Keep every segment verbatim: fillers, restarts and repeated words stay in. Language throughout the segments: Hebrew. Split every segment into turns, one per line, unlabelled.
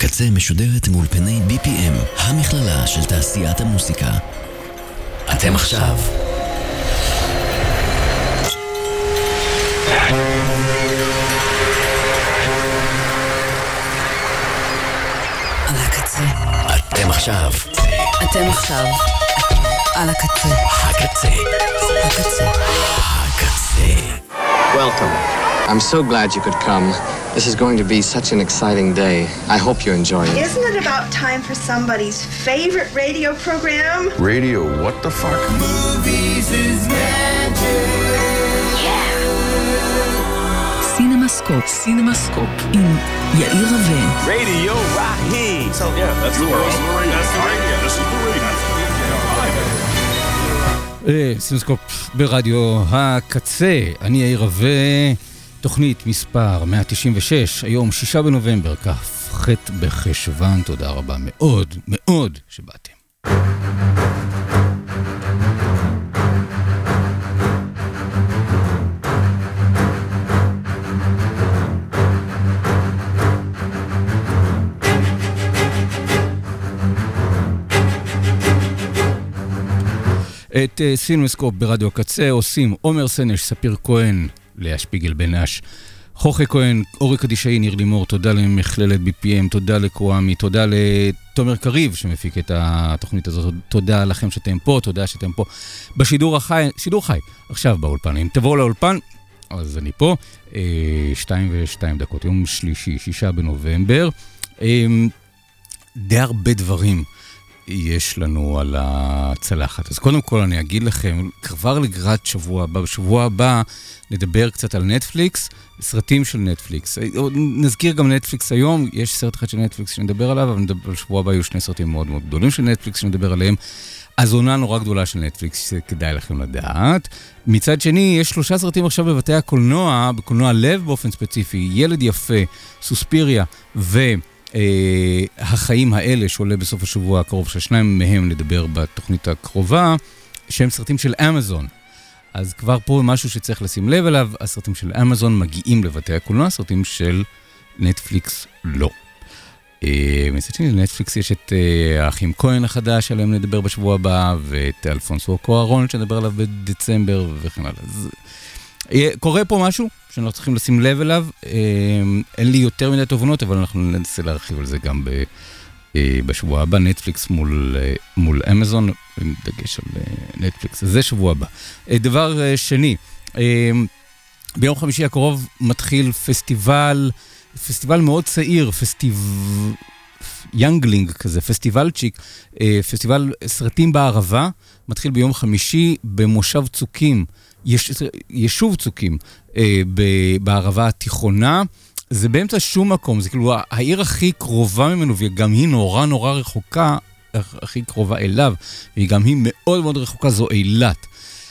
הקצה משודרת מאולפני בי פי אם, המכללה של תעשיית המוסיקה. אתם עכשיו
על הקצה.
אתם עכשיו
אתם עכשיו על הקצה.
הקצה
הקצה.
הקצה.
Welcome. I'm so glad you could come. This is going to be such an exciting day. I hope you enjoy it.
Isn't it about time for somebody's favorite radio program?
Radio, what the fuck?
Movies is magic.
Yeah. סינמסקופ, סינמסקופ עם יאיר רווה.
Radio Raheem. So yeah, that's the world. That's the radio. This is the radio.
סינמסקופ ברדיו הקצה. אני יאיר רווה. תוכנית מספר מאה תשעים ושש, היום שישה בנובמבר, כ"ח בחשוון. תודה רבה מאוד מאוד שבאתם. את סינמסקופ ברדיו הקצה עושים עומר סנש, ספיר כהן, לאה שפיגל בן אש, חוכי כהן, אורי קדישאי, ניר לימור. תודה למכללת בי פי אם, תודה לקוואמי, תודה לתומר קריב שמפיק את התוכנית הזאת, תודה לכם שאתם פה, תודה שאתם פה בשידור החי, שידור חי, עכשיו באולפן. אם תבואו לאולפן, אז אני פה, שתיים ושתיים דקות, יום שלישי, שישה בנובמבר. די הרבה דברים יש לנו על הצלחת. אז קודם כל אני אגיד לכם, כבר לקראת שבוע הבא, בשבוע הבא נדבר קצת על נטפליקס, סרטים של נטפליקס. נזכיר גם נטפליקס היום, יש סרט אחד של נטפליקס שנדבר עליו, אבל בשבוע הבא יהיו שני סרטים מאוד מאוד גדולים של נטפליקס שנדבר עליהם. אז עונה נורא גדולה של נטפליקס, שכדאי לכם לדעת. מצד שני, יש שלושה סרטים עכשיו בבתי הקולנוע, בקולנוע לב באופן ספציפי, ילד יפה, סוספיריה ו... Uh, החיים האלה שעולה בסוף השבוע הקרוב, ששניים מהם נדבר בתוכנית הקרובה, שהם סרטים של אמזון. אז כבר פה משהו שצריך לשים לב אליו, הסרטים של אמזון מגיעים לבתי הקולנוע, הסרטים של נטפליקס לא. Uh, מצד שני, לנטפליקס יש את uh, האחים כהן החדש, עליהם נדבר בשבוע הבא, ואת אלפונסו קוארון שנדבר עליו בדצמבר וכן הלאה. אז קורה פה משהו שאנחנו צריכים לשים לב אליו. אין לי יותר מדי תובנות, אבל אנחנו ננסה להרחיב על זה גם בשבוע הבא. נטפליקס מול, מול אמזון, עם דגש על נטפליקס. זה שבוע הבא. דבר שני, ביום חמישי הקרוב מתחיל פסטיבל, פסטיבל מאוד צעיר, פסטיב... יונגלינג כזה, פסטיבל צ'יק, פסטיבל סרטים בערבה, מתחיל ביום חמישי במושב צוקים, יש, ישוב צוקים אה, בערבה התיכונה. זה באמצע שום מקום, זה כאילו העיר הכי קרובה ממנו, וגם היא נורא נורא רחוקה, הכי קרובה אליו, והיא גם היא מאוד מאוד רחוקה, זו אילת.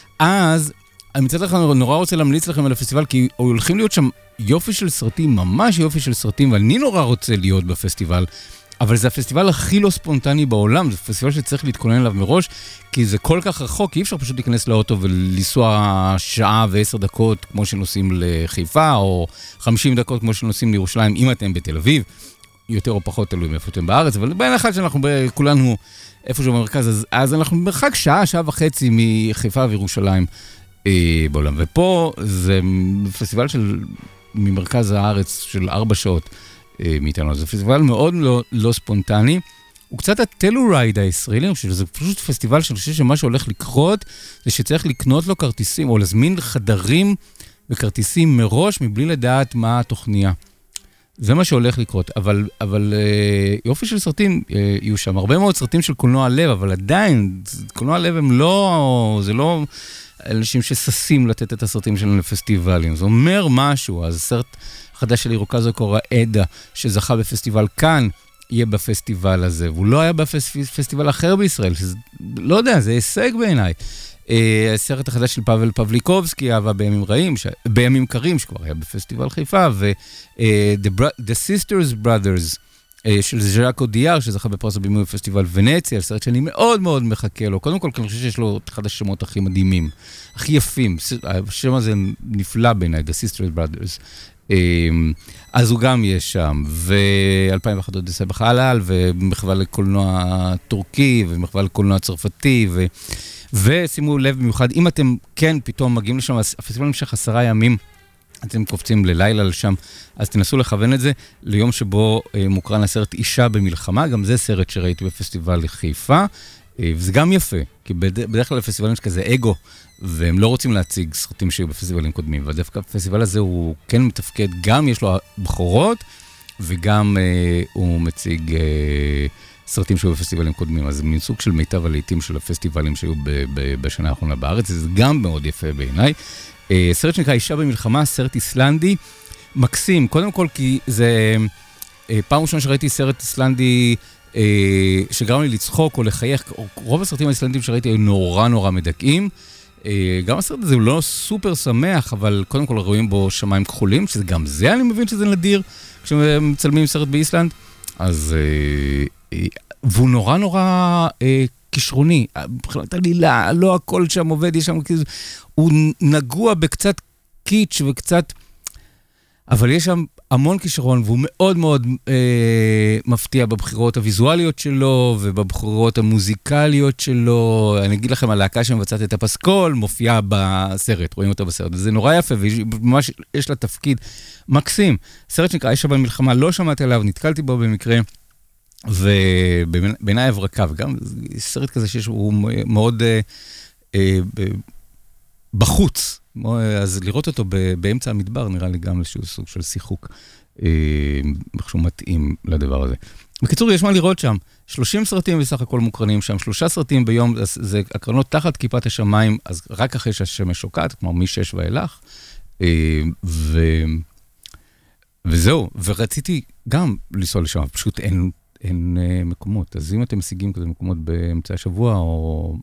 אז אני מצטער לך, נורא רוצה להמליץ לכם על הפסטיבל, כי הולכים להיות שם יופי של סרטים, ממש יופי של סרטים, ואני נורא רוצה להיות בפסטיבל, אבל זה הפסטיבל הכי לא ספונטני בעולם, זה פסטיבל שצריך להתכונן אליו מראש, כי זה כל כך רחוק, אי אפשר פשוט להיכנס לאוטו ולנסוע שעה ועשר דקות כמו שנוסעים לחיפה, או חמישים דקות כמו שנוסעים לירושלים, אם אתם בתל אביב, יותר או פחות תלוי מאיפה אתם בארץ, אבל בין אחד שאנחנו כולנו איפשהו במרכז, אז, אז אנחנו במרחק שעה, שעה וחצי מחיפה וירושלים אה, בעולם. ופה זה פסטיבל של, ממרכז הארץ של ארבע שעות, מאיתנו. זה פסטיבל מאוד לא, לא ספונטני. הוא קצת הטלורייד הישראלי, אני חושב שזה פשוט פסטיבל שאני חושב שמה שהולך לקרות, זה שצריך לקנות לו כרטיסים, או להזמין חדרים וכרטיסים מראש, מבלי לדעת מה התוכניה. זה מה שהולך לקרות. אבל, אבל יופי של סרטים יהיו שם. הרבה מאוד סרטים של קולנוע לב, אבל עדיין, קולנוע לב הם לא, זה לא אנשים שססים לתת את הסרטים שלהם לפסטיבלים. זה אומר משהו. אז סרט חדש של אירוקזו קורא עדה, שזכה בפסטיבל כאן, יהיה בפסטיבל הזה, והוא לא היה בפסטיבל אחר בישראל, שזה, לא יודע, זה הישג בעיניי. הסרט החדש של פאבל פבליקובסקי, אהבה בימים רעים, ש... בימים קרים, שכבר היה בפסטיבל חיפה, ו- uh, The, Bro- The Sisters Brothers, uh, של ז'אקו דיאר, שזכה בפרס הבימוי בפסטיבל ונציה, סרט שאני מאוד מאוד מחכה לו. קודם כל, אני חושב שיש לו אחד השמות הכי מדהימים, הכי יפים. השם הזה נפלא בעיניי, The Sisters Brothers. אז הוא גם יש שם, ו-אלפיים ואחת אודיסאה בחלל, ומחווה לקולנוע טורקי, ומחווה לקולנוע צרפתי, ו... ושימו לב במיוחד, אם אתם כן פתאום מגיעים לשם, הפסטיבל נמשך עשרה ימים, אתם קופצים ללילה לשם, אז תנסו לכוון את זה ליום שבו אה, מוקרן הסרט אישה במלחמה, גם זה סרט שראיתי בפסטיבל חיפה, אה, וזה גם יפה, כי בד... בדרך כלל הפסטיבלים יש כזה אגו, והם לא רוצים להציג סרטים שהיו בפסטיבלים קודמים, ודווקא הפסטיבל הזה הוא כן מתפקד, גם יש לו בחורות, וגם אה, הוא מציג... אה, סרטים שהיו בפסטיבלים קודמים, אז זה מין סוג של מיטב הלעיתים של הפסטיבלים שהיו ב- ב- בשנה האחרונה בארץ, זה גם מאוד יפה בעיניי. Uh, סרט שנקרא אישה במלחמה, סרט איסלנדי, מקסים, קודם כל כי זה uh, פעם ראשונה שראיתי סרט איסלנדי uh, שגרם לי לצחוק או לחייך, רוב הסרטים האיסלנדים שראיתי היו נורא נורא מדכאים, uh, גם הסרט הזה הוא לא סופר שמח, אבל קודם כל רואים בו שמיים כחולים, שזה גם זה אני מבין שזה נדיר, כשמצלמים סרט באיסלנד, אז... Uh, והוא נורא נורא אה, כישרוני, מבחינת עלילה, לא הכל שם עובד, יש שם כאילו, הוא נגוע בקצת קיץ' וקצת, אבל יש שם המון כישרון, והוא מאוד מאוד אה, מפתיע בבחירות הוויזואליות שלו, ובבחירות המוזיקליות שלו, אני אגיד לכם, הלהקה שמבצעת את הפסקול, מופיעה בסרט, רואים אותה בסרט, זה נורא יפה, וממש יש לה תפקיד מקסים. סרט שנקרא אישה במלחמה, לא שמעתי עליו, נתקלתי בו במקרה, ובעיניי הברקה, וגם סרט כזה שיש, הוא מאוד אה, אה, בחוץ, אז לראות אותו באמצע המדבר נראה לי גם איזשהו סוג של שיחוק, אה, שהוא מתאים לדבר הזה. בקיצור, יש מה לראות שם, שלושים סרטים בסך הכל מוקרנים שם, שלושה סרטים ביום, זה הקרנות תחת כיפת השמיים, אז רק אחרי שהשמש שוקעת, כמו משש ואילך, אה, ו... וזהו, ורציתי גם לנסוע לשם, פשוט אין... אין uh, מקומות. אז אם אתם משיגים כזה מקומות באמצע השבוע, או...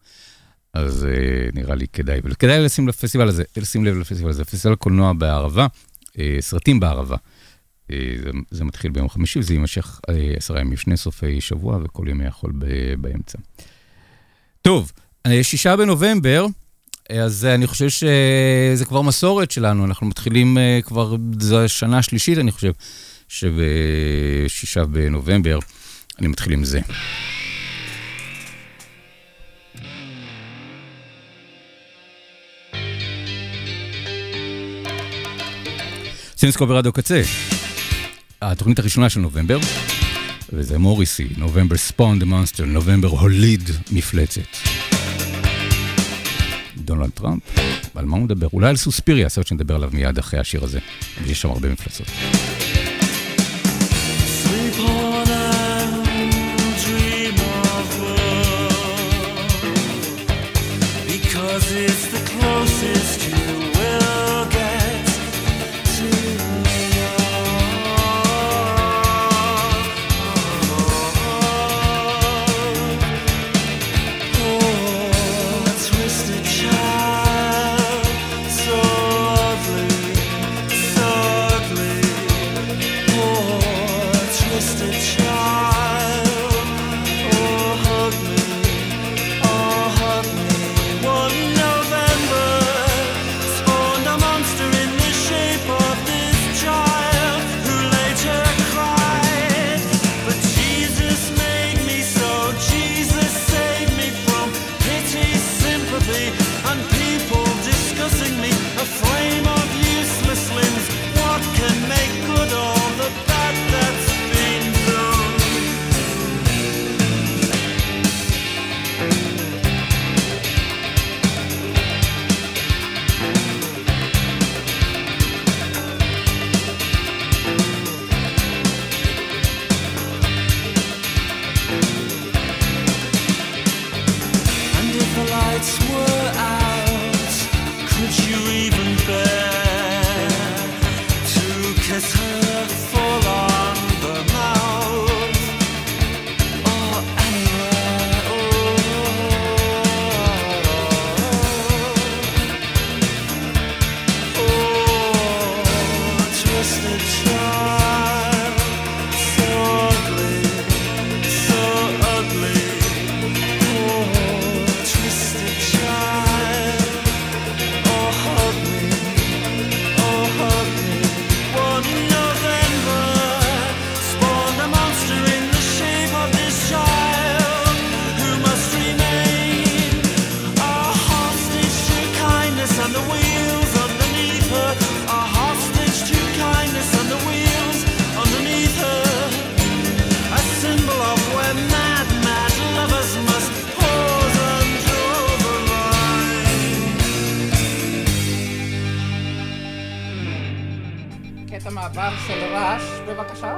אז uh, נראה לי כדאי. וכדאי לשים לפסטיבל הזה, לשים לב לפסטיבל הזה. פסטיבל קולנוע בערבה, uh, סרטים בערבה. Uh, זה, זה מתחיל ביום חמישי, וזה יימשך uh, עשרה ימים, שני סופי שבוע, וכל ימי יכול ב- באמצע. טוב, uh, שישה בנובמבר, אז uh, אני חושב שזה כבר מסורת שלנו, אנחנו מתחילים uh, כבר, זו השנה השלישית, אני חושב, שבשישה בנובמבר אני מתחיל עם זה. סינסקו ברדיו קצה, התוכנית הראשונה של נובמבר, וזה מוריסי, נובמבר ספון דה מונסטר, נובמבר הוליד מפלצת. דונלד טראמפ, על מה הוא מדבר? אולי על סוספיריה, סרט שנדבר עליו מיד אחרי השיר הזה, ויש שם הרבה מפלצות.
It's the closest you will get to love. Oh, a twisted child, so ugly, so ugly.
דבר של רעש, בבקשה.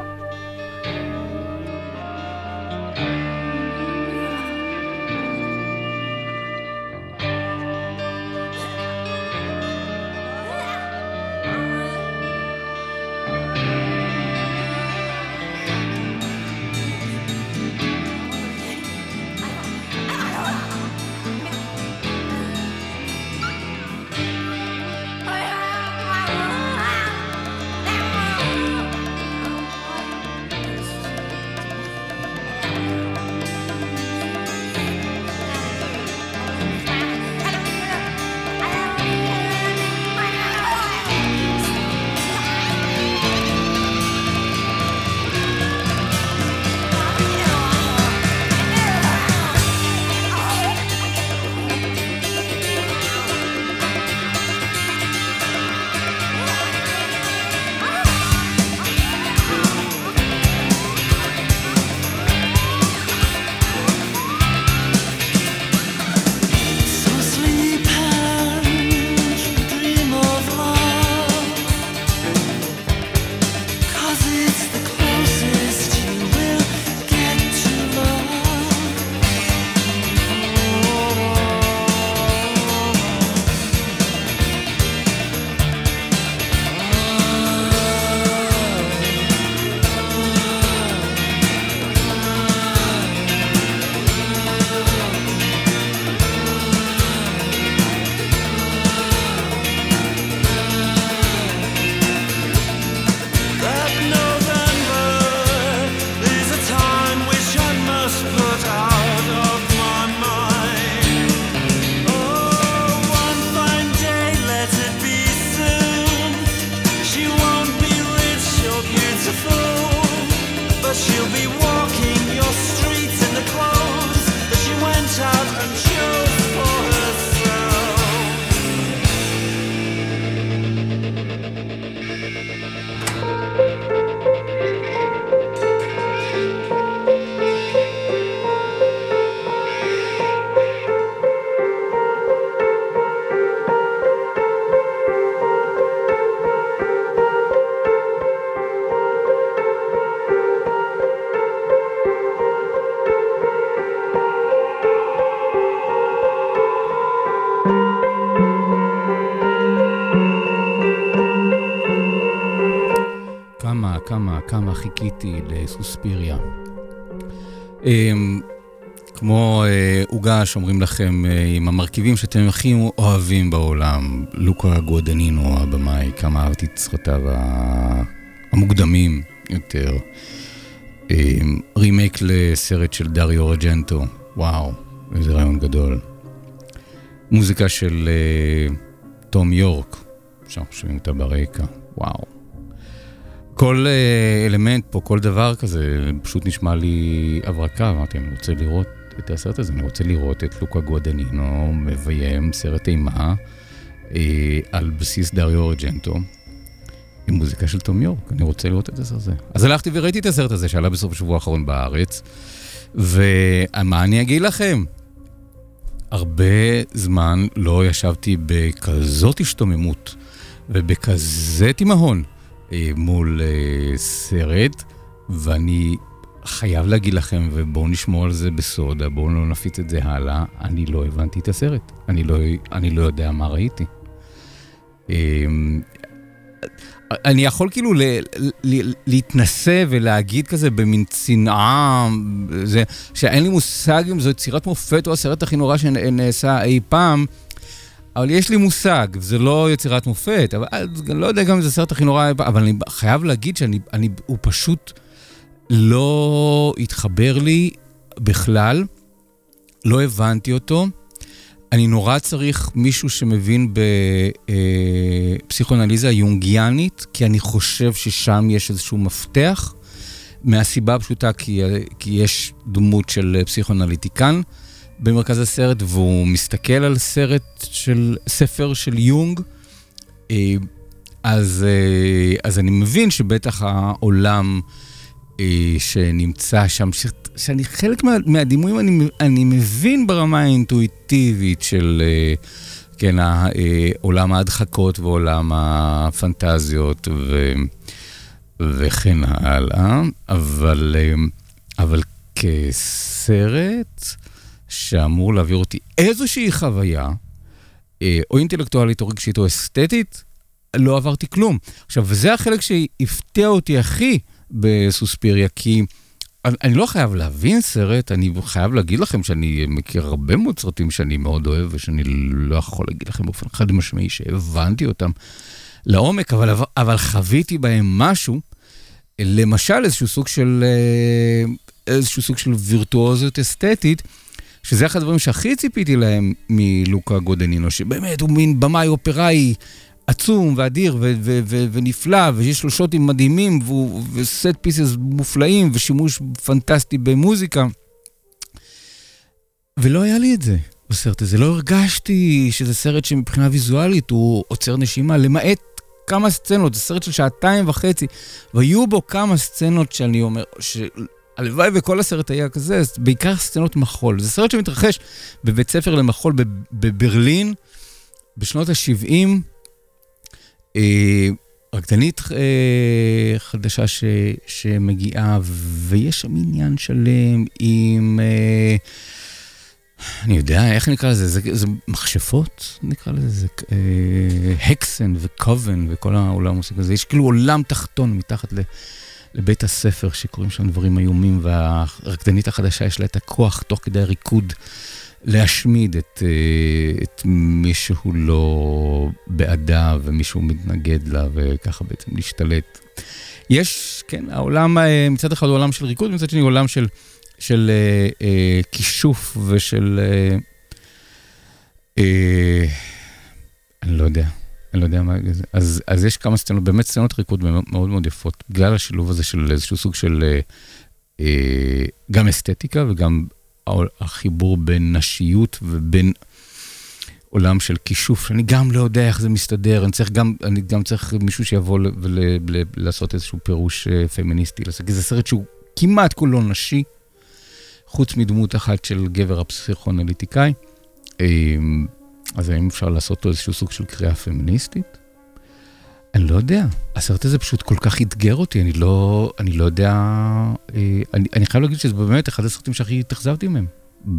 כמה, כמה חיכיתי לסוספיריה. כמו עוגה שאומרים לכם, עם המרכיבים שאתם הכי אוהבים בעולם, לוקה גואדנינו, הבמאי, כמה אהבתי את סרטיו המוקדמים יותר. רימייק לסרט של דריו ארג'נטו, וואו, איזה רעיון גדול. מוזיקה של תום יורק, שאנחנו שומעים אותה ברקע, וואו. כל אלמנט פה, כל דבר כזה, פשוט נשמע לי הברקה. אמרתי, אני רוצה לראות את הסרט הזה, אני רוצה לראות את לוקה גואדנינו מביים סרט אימה אה, על בסיס דריו ארג'נטו, עם מוזיקה של תום יורק. אני רוצה לראות את הסרט הזה. אז הלכתי וראיתי את הסרט הזה, שעלה בסוף השבוע האחרון בארץ, ומה אני אגיד לכם? הרבה זמן לא ישבתי בכזאת השתוממות, ובכזה תימהון, מול uh, סרט, ואני חייב להגיד לכם, ובואו נשמור על זה בסוד, בואו לא נפיץ את זה הלאה, אני לא הבנתי את הסרט, אני לא, אני לא יודע מה ראיתי. Um, אני יכול כאילו ל, ל, להתנסה ולהגיד כזה במין צנעה, זה, שאין לי מושג אם זו יצירת מופת או הסרט הכי נורא שנעשה אי פעם, אבל יש לי מושג, זה לא יצירת מופת, אבל אני לא יודע גם אם זה סרט הכי נורא, אבל אני חייב להגיד שאני, אני, הוא פשוט לא התחבר לי בכלל, לא הבנתי אותו. אני נורא צריך מישהו שמבין בפסיכואנליזה יונגיאנית, כי אני חושב ששם יש איזשהו מפתח, מהסיבה הפשוטה, כי, כי יש דמות של פסיכואנליטיקן, במרכז הסרט, והוא מסתכל על סרט של, ספר של יונג, אז, אז אני מבין שבטח העולם שנמצא שם, ש, שאני חלק מה, מהדימויים, אני, אני מבין ברמה האינטואיטיבית של, כן, עולם ההדחקות ועולם הפנטזיות, ו, וכן הלאה, אבל, אבל כסרט שאמור להעביר אותי איזושהי חוויה, או אינטלקטואלית, או רגשית, או אסתטית, לא עברתי כלום. עכשיו, וזה החלק שהפתיע אותי הכי בסוספיריה, כי אני לא חייב להבין סרט, אני חייב להגיד לכם שאני מכיר הרבה מאוד סרטים שאני מאוד אוהב, ושאני לא יכול להגיד לכם באופן חד משמעי שהבנתי אותם לעומק, אבל, אבל חוויתי בהם משהו, למשל איזשהו סוג של, איזשהו סוג של וירטואוזיות אסתטית, שזה אחד הדברים שהכי ציפיתי להם מלוקה גודנינו, שבאמת הוא מין במאי אופראי עצום ואדיר ו- ו- ו- ונפלא, ויש לו שוטים מדהימים, וסט פיסס מופלאים, ושימוש פנטסטי במוזיקה. ולא היה לי את זה בסרט הזה. לא הרגשתי שזה סרט שמבחינה ויזואלית הוא עוצר נשימה, למעט כמה סצנות, זה סרט של שעתיים וחצי, והיו בו כמה סצנות שאני אומר, שהלוואי וכל הסרט היה כזה, בעיקר סצנות מחול. זה סרט שמתרחש בבית ספר למחול בברלין, בשנות ה-שבעים, רקדנית חדשה ש, שמגיעה, ויש שם עניין שלם עם, אני יודע, איך נקרא לזה? זה, זה מכשפות, נקרא לזה, זה הקסן וקובן וכל העולם המוסיקה הזה. יש כאילו עולם תחתון מתחת לבית הספר שקוראים שם דברים איומים, והרקדנית החדשה יש לה את הכוח תוך כדי ריקוד להשמיד את, את מישהו לא בעדה ומישהו מתנגד לה, וככה בעצם להשתלט. יש, כן, העולם, מצד אחד הוא עולם של ריקוד, מצד שני הוא עולם של, של אה, אה, כישוף ושל, אה, אה, אני לא יודע, אני לא יודע מה זה. אז, אז יש כמה סצנות, באמת סצנות ריקוד מאוד מאוד יפות, בגלל השילוב הזה של איזשהו סוג של אה, אה, גם אסתטיקה וגם החיבור בין נשיות ובין עולם של כישוף, שאני גם לא יודע איך זה מסתדר, אני צריך גם, אני גם צריך מישהו שיבוא ולעשות איזשהו פירוש פמיניסטי, כי זה סרט שהוא כמעט כולו נשי, חוץ מדמות אחת של גבר הפסיכואנליטיקאי, אז האם אפשר לעשות לו איזשהו סוג של קריאה פמיניסטית? אני לא יודע. הסרט הזה פשוט כל כך התגר אותי, אני לא, אני לא יודע, אני, אני חייב להגיד שזה באמת אחד הסרטים שהכי התאכזבתי מהם.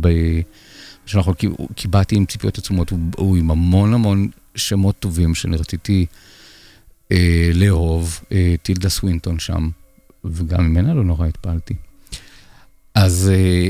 בשלב כי באתי עם ציפיות עצומות, הוא, הוא עם המון המון שמות טובים שאני רציתי אה, לאהוב, אה, טילדה סווינטון שם, וגם ממנה לא נורא התפעלתי. אז אה,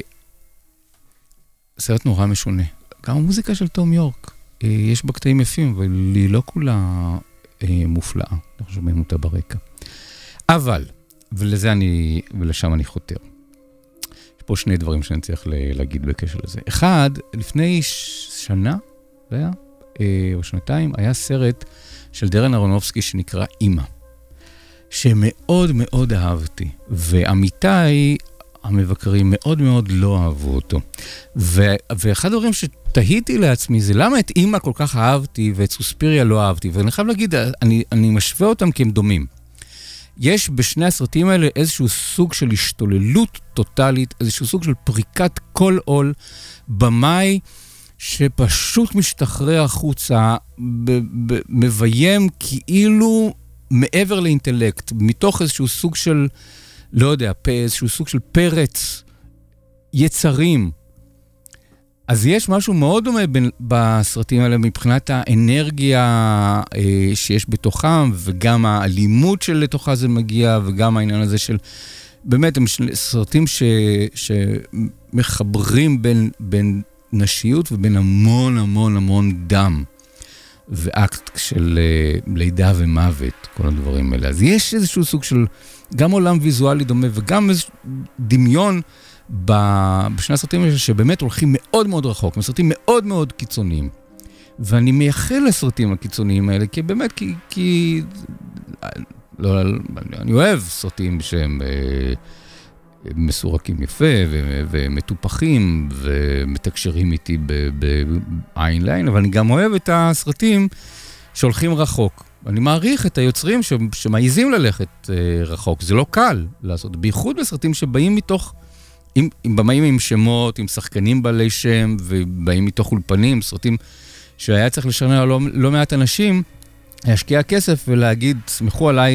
סרט נורא משונה. גם המוזיקה של תום יורק, אה, יש בה קטעים יפים, אבל היא לא כולה מופלאה, אנחנו שומעים אותה ברקע. אבל, ולזה אני, ולשם אני חותר. יש פה שני דברים שאני צריך להגיד בקשר לזה. אחד, לפני שנה, זה היה, או שנתיים, היה סרט של דרן אהרונובסקי שנקרא אימא, שמאוד מאוד אהבתי, ועמיתי המבקרים מאוד מאוד לא אהבו אותו. ו- ואחד הדברים שתהיתי לעצמי זה למה את אימא כל כך אהבתי ואת סוספיריה לא אהבתי, ואני חייב להגיד, אני, אני משווה אותם כי הם דומים. יש בשני הסרטים האלה איזשהו סוג של השתוללות טוטלית, איזשהו סוג של פריקת כל עול, במאי שפשוט משתחרר החוצה, ב- ב- מביים כאילו מעבר לאינטלקט, מתוך איזשהו סוג של לא יודע, איזשהו סוג של פרץ יצרים. אז יש משהו מאוד דומה בסרטים האלה מבחינת האנרגיה אה, שיש בתוכם, וגם האלימות שלתוכה זה מגיע, וגם העניין הזה של, באמת, הם סרטים ש, שמחברים בין, בין נשיות ובין המון המון המון דם, ואקט של אה, לידה ומוות, כל הדברים האלה. אז יש איזשהו סוג של גם עולם ויזואלי דומה, וגם איזה דמיון בשני הסרטים האלה, שבאמת הולכים מאוד מאוד רחוק, סרטים מאוד מאוד קיצוניים. ואני מייחל לסרטים הקיצוניים האלה, כי באמת, כי, כי לא, אני אוהב סרטים שהם אה, מסורקים יפה, ו, ומטופחים, ומתקשרים איתי בעין לעין, אבל אני גם אוהב את הסרטים שהולכים רחוק. אני מעריך את היוצרים ש... שמעיזים ללכת אה, רחוק. זה לא קל לעשות, בייחוד בסרטים שבאים מתוך, עם, עם במאים עם שמות, עם שחקנים בעלי שם, ובאים מתוך אולפנים, סרטים שהיה צריך לשכנע לא, לא מעט אנשים, להשקיע כסף ולהגיד, סמכו עליי,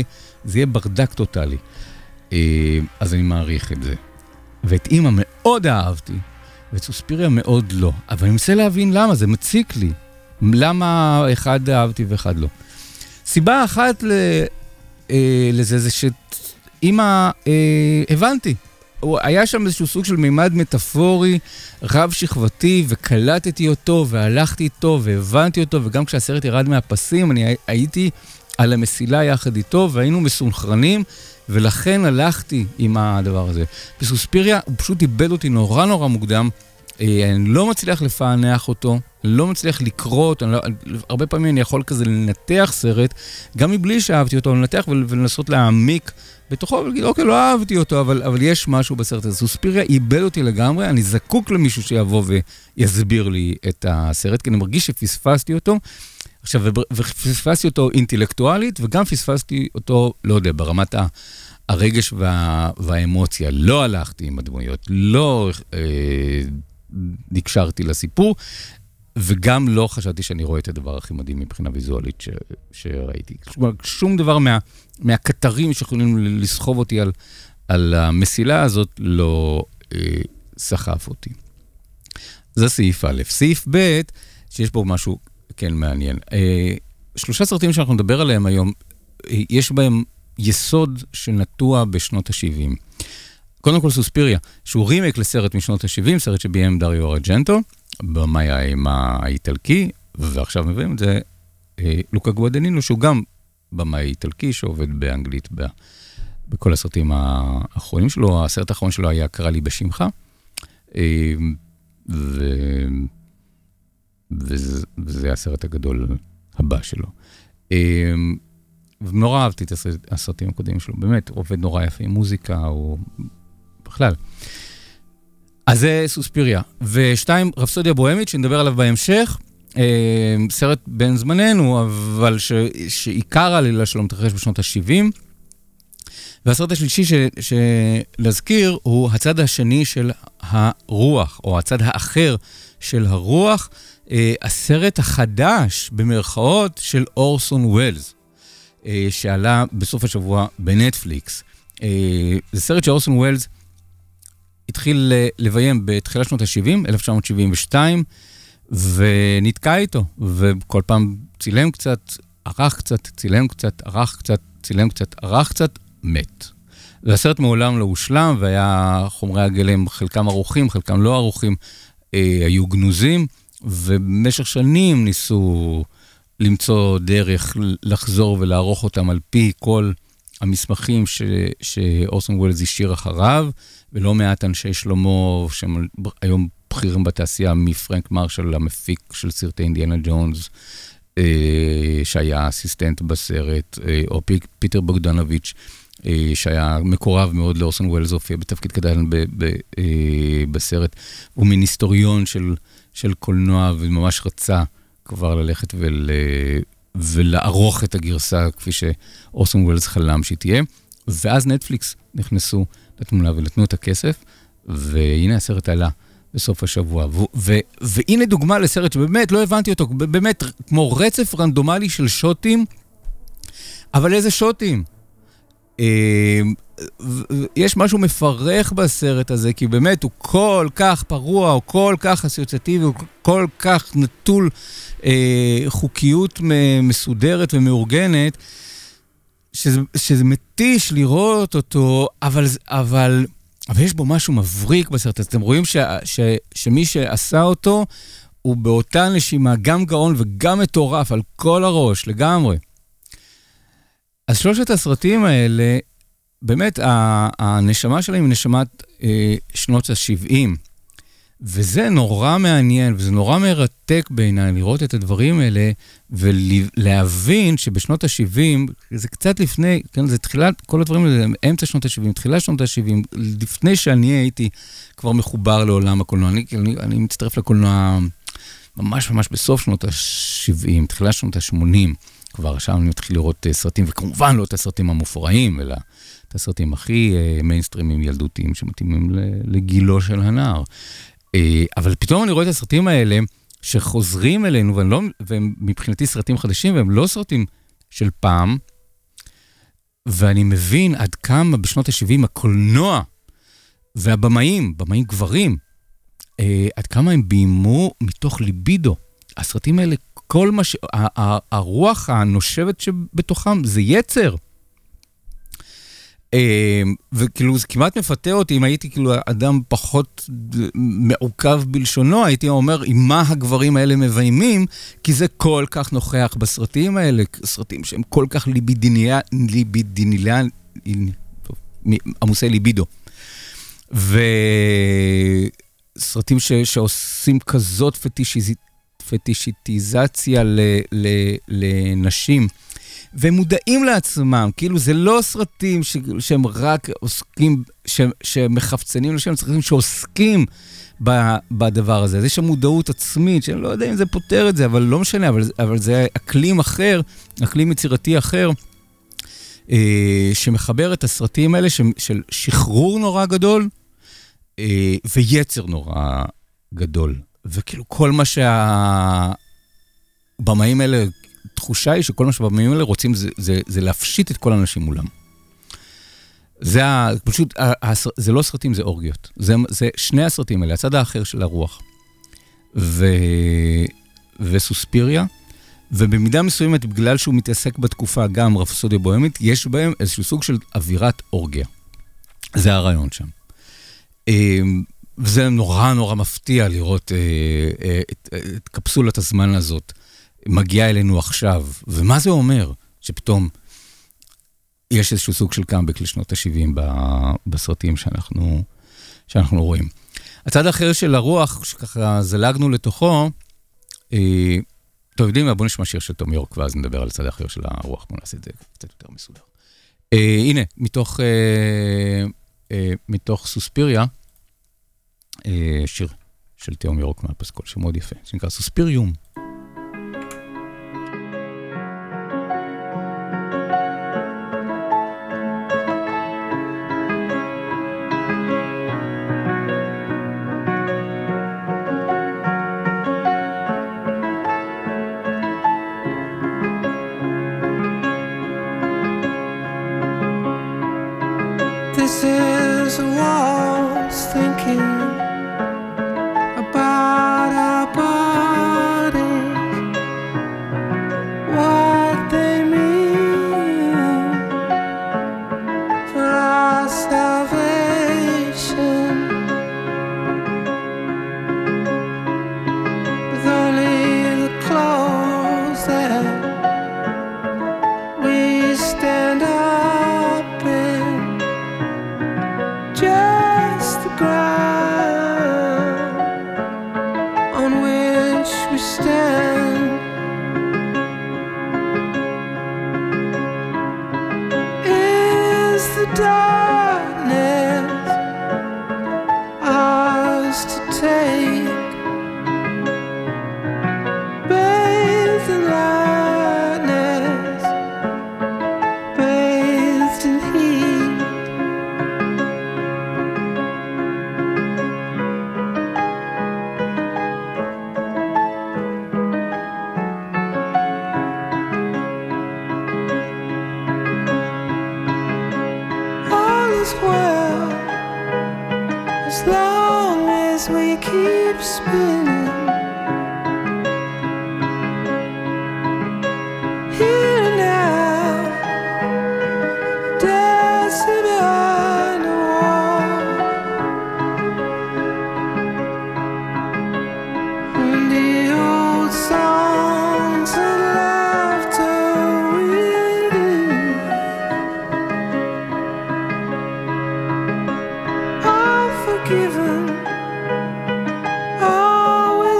זה יהיה ברדק טוטלי. אז אני מעריך את זה. ואת אימא מאוד אהבתי, ואת סוספיריה מאוד לא. אבל אני מנסה להבין למה, זה מציק לי. למה אחד אהבתי ואחד לא. סיבה אחת לזה זה שאימא הבנתי. היה שם איזשהו סוג של מימד מטאפורי, רב שכבתי, וקלטתי אותו, והלכתי איתו, והבנתי אותו, וגם כשהסרט ירד מהפסים, אני הייתי על המסילה יחד איתו, והיינו מסונכרנים, ולכן הלכתי עם הדבר הזה. בסוספיריה הוא פשוט איבד אותי נורא נורא מוקדם, אני לא מצליח לפענח אותו, לא מצליח לקרוא אותו, לא, הרבה פעמים אני יכול כזה לנתח סרט, גם מבלי שאהבתי אותו, לנתח ולנסות להעמיק בתוכו, ולהגיד, אוקיי, לא אהבתי אותו, אבל, אבל יש משהו בסרט הזה. סוספיריה איבד אותי לגמרי, אני זקוק למישהו שיבוא ויסביר לי את הסרט, כי אני מרגיש שפספסתי אותו, עכשיו, ופספסתי אותו אינטלקטואלית, וגם פספסתי אותו, לא יודע, ברמת הרגש וה, והאמוציה. לא הלכתי עם הדמויות, לא אה, נקשרתי לסיפור, וגם לא חשבתי שאני רואה את הדבר הכי מדהים מבחינה ויזואלית ש, שראיתי. שום דבר מה, מהקטרים שיכולים לסחוב אותי על, על המסילה הזאת לא אה, סחף אותי. זה סעיף א'. סעיף ב', שיש בו משהו כן מעניין. אה, שלושה סרטים שאנחנו נדבר עליהם היום, אה, יש בהם יסוד שנטוע בשנות ה-שבעים. קודם כל סוספיריה, שהוא רימייק לסרט משנות ה-שבעים, סרט שביים דריו ארג'נטו, במאי האימה האיטלקי, ועכשיו מביאים את זה אה, לוקה גואדנינו, שהוא גם במאי האיטלקי, שעובד באנגלית ב, בכל הסרטים האחרונים שלו. הסרט האחרון שלו היה קרא לי בשמך, אה, ו... וזה, וזה הסרט הגדול הבא שלו. אה, ונורא אהבתי את הסרטים הקודמים שלו, באמת, הוא עובד נורא יפה עם מוזיקה, או בכלל. אז זה סוספיריה. ושתיים, רפסודיה בוהמית, שנדבר עליו בהמשך, אה, סרט בן זמננו, אבל ש, שעיקר העלילה שלו מתרחש בשנות ה-שבעים. והסרט השלישי ש, שלהזכיר, הוא הצד השני של הרוח, או הצד האחר של הרוח, אה, הסרט החדש, במרכאות, של אורסון ווילס. שעלה בסוף השבוע בנטפליקס. זה סרט שאורסון ווילס התחיל לביים בתחילת שנות ה-שבעים, אלף תשע מאות שבעים ושתיים, ונתקע איתו, וכל פעם צילם קצת, ערך קצת, צילם קצת, ערך קצת, צילם קצת, ערך קצת, מת. והסרט מעולם לא הושלם, והיה חומרי הגלם, חלקם ערוכים, חלקם לא ערוכים, היו גנוזים, ובמשך שנים ניסו למצוא דרך לחזור ולערוך אותם על פי כל המסמכים ש, שאורסון ווילס השאיר אחריו, ולא מעט אנשי שלמה, שהם היום בכירים בתעשייה, מפרנק מרשל, המפיק של סרטי אינדיאנה ג'ונס, שהיה אסיסטנט בסרט, או פיטר בוגדנוביץ', שהיה מקורב מאוד לאורסון ווילס, הופיע בתפקיד קטן בסרט, הוא מין היסטוריון של, של קולנוע, וממש רצה כבר ללכת ול, ולערוך את הגרסה כפי שאורסון ווילס חלם שהיא תהיה. ואז נטפליקס נכנסו לתמונה ונתנו את הכסף, והנה הסרט עלה בסוף השבוע. ו- ו- והנה דוגמה לסרט שבאמת לא הבנתי אותו, באמת כמו רצף רנדומלי של שוטים, אבל איזה שוטים? יש משהו מפרך בסרט הזה, כי באמת הוא כל כך פרוע, הוא כל כך אסוציאטיבי, הוא כל כך נטול אה, חוקיות מסודרת ומאורגנת, שזה, שזה מתיש לראות אותו, אבל, אבל, אבל יש בו משהו מבריק בסרט הזה. אתם רואים ש, ש, שמי שעשה אותו, הוא באותה נשימה גם גאון וגם מטורף על כל הראש, לגמרי. אז שלושת הסרטים האלה, באמת, הנשמה שלהם היא נשמת אה, שנות ה-שבעים, וזה נורא מעניין, וזה נורא מרתק בעיניי לראות את הדברים האלה, ולהבין שבשנות ה-שבעים, זה קצת לפני, כן, זה תחילת, כל הדברים האלה, אמצע שנות ה-שבעים, תחילת שנות ה-שבעים, לפני שאני הייתי כבר מחובר לעולם הקולנוע, אני, אני, אני מצטרף לקולנוע ממש ממש בסוף שנות ה-שבעים, תחילת שנות ה-שמונים, כבר שם אני מתחיל לראות סרטים, וכמובן לא את הסרטים המופרעים, אלא את הסרטים הכי מיינסטרימים ילדותיים שמתאימים לגילו של הנער. אבל פתאום אני רואה את הסרטים האלה שחוזרים אלינו, והם, לא, והם מבחינתי סרטים חדשים, והם לא סרטים של פעם, ואני מבין עד כמה בשנות ה-שבעים הקולנוע והבמאים, במאים גברים, אה, עד כמה הם ביימו מתוך ליבידו. הסרטים האלה, כל מה ש... הרוח הנושבת שבתוכם זה יצר. וכאילו זה כמעט מפתה אותי, אם הייתי כאילו אדם פחות מעוקב בלשונו, הייתי אומר, עם מה הגברים האלה מביימים, כי זה כל כך נוכח בסרטים האלה, סרטים שהם כל כך ליבידיניה, ליבידיניה, עמוסי ליבידו. וסרטים ש, שעושים כזאת פטישיז, פטישיטיזציה ל, ל, לנשים, והם מודעים לעצמם, כאילו זה לא סרטים ש... שהם רק עוסקים, ש... שמחפצנים לשם, סרטים שעוסקים ב... בדבר הזה. יש שם מודעות עצמית, שאני לא יודע אם זה פותר את זה, אבל לא משנה, אבל, אבל זה אקלים אחר, אקלים יצירתי אחר, אה, שמחבר את הסרטים האלה, ש... של שחרור נורא גדול, אה, ויצר נורא גדול. וכאילו כל מה שהבמאים האלה, תחושה היא שכל מה שבמאים האלה רוצים זה, זה, זה להפשיט את כל האנשים מולם. זה ה, פשוט, ה, זה לא סרטים, זה אורגיות. זה, זה שני הסרטים האלה, הצד האחר של הרוח. ו, וסוספיריה, ובמידה מסוימת, בגלל שהוא מתעסק בתקופה גם רפסודיה בוהמית, יש בהם איזשהו סוג של אווירת אורגיה. זה הרעיון שם. וזה נורא נורא מפתיע לראות את, את קפסולת הזמן הזאת, מגיעה אלינו עכשיו, ומה זה אומר? שפתאום יש איזשהו סוג של קאמבק לשנות ה-שבעים בסרטים שאנחנו, שאנחנו רואים. הצד האחר של הרוח, שככה זלגנו לתוכו, אה, טוב, יודעים מה? בוא נשמע שיר של תום יורק, ואז נדבר על הצד האחר של הרוח, בוא נעשה את זה קצת יותר מסודר. אה, הנה, מתוך, אה, אה, מתוך סוספיריה, אה, שיר של תום יורק מהפסקול, שמאוד יפה, שנקרא סוספיריום.
This is a waltz thinking about our bodies, what they mean for our salvation, with only the clothes that we stand up in. Just the ground on which we stand. Is the darkness ours to take? Bathed in lightness, bathed in heat. Well, as long as we keep spinning here now, dancing behind the wall, and the old songs and laughter within. Forgiven, all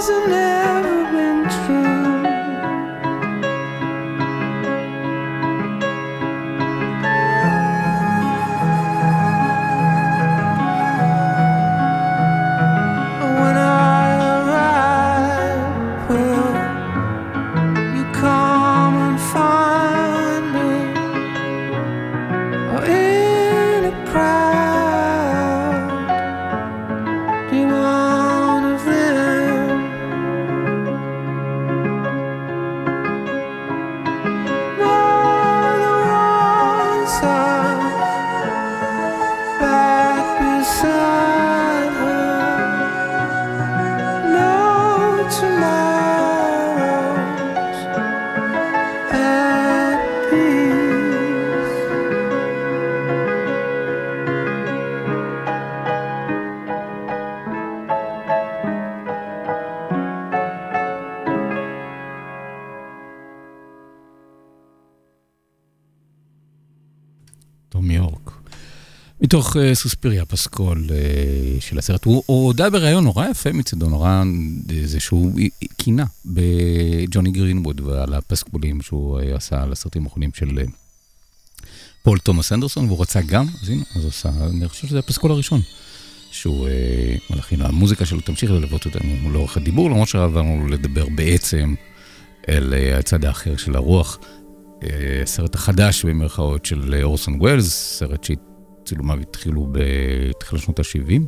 מתוך uh, סוספיריה פסקול uh, של הסרט. הוא הודע בראיון נורא יפה מצדו, נורא איזשהו קינה בג'וני גרינווד ועל הפסקולים שהוא uh, עשה על הסרטים האחרונים של uh, פול תומאס אנדרסון, והוא רצה גם, אז הנה, אז עושה, אני חושב שזה הפסקול הראשון, שהוא uh, מלכין, המוזיקה שלו תמשיך ללוות אותנו לאורך הדיבור, למרות שעברנו לדבר בעצם אל uh, הצד האחר של הרוח, uh, הסרט החדש במרכאות של אורסון ווילס, סרט שהיא צילומיו התחילו בתחילת שנות ה-שבעים,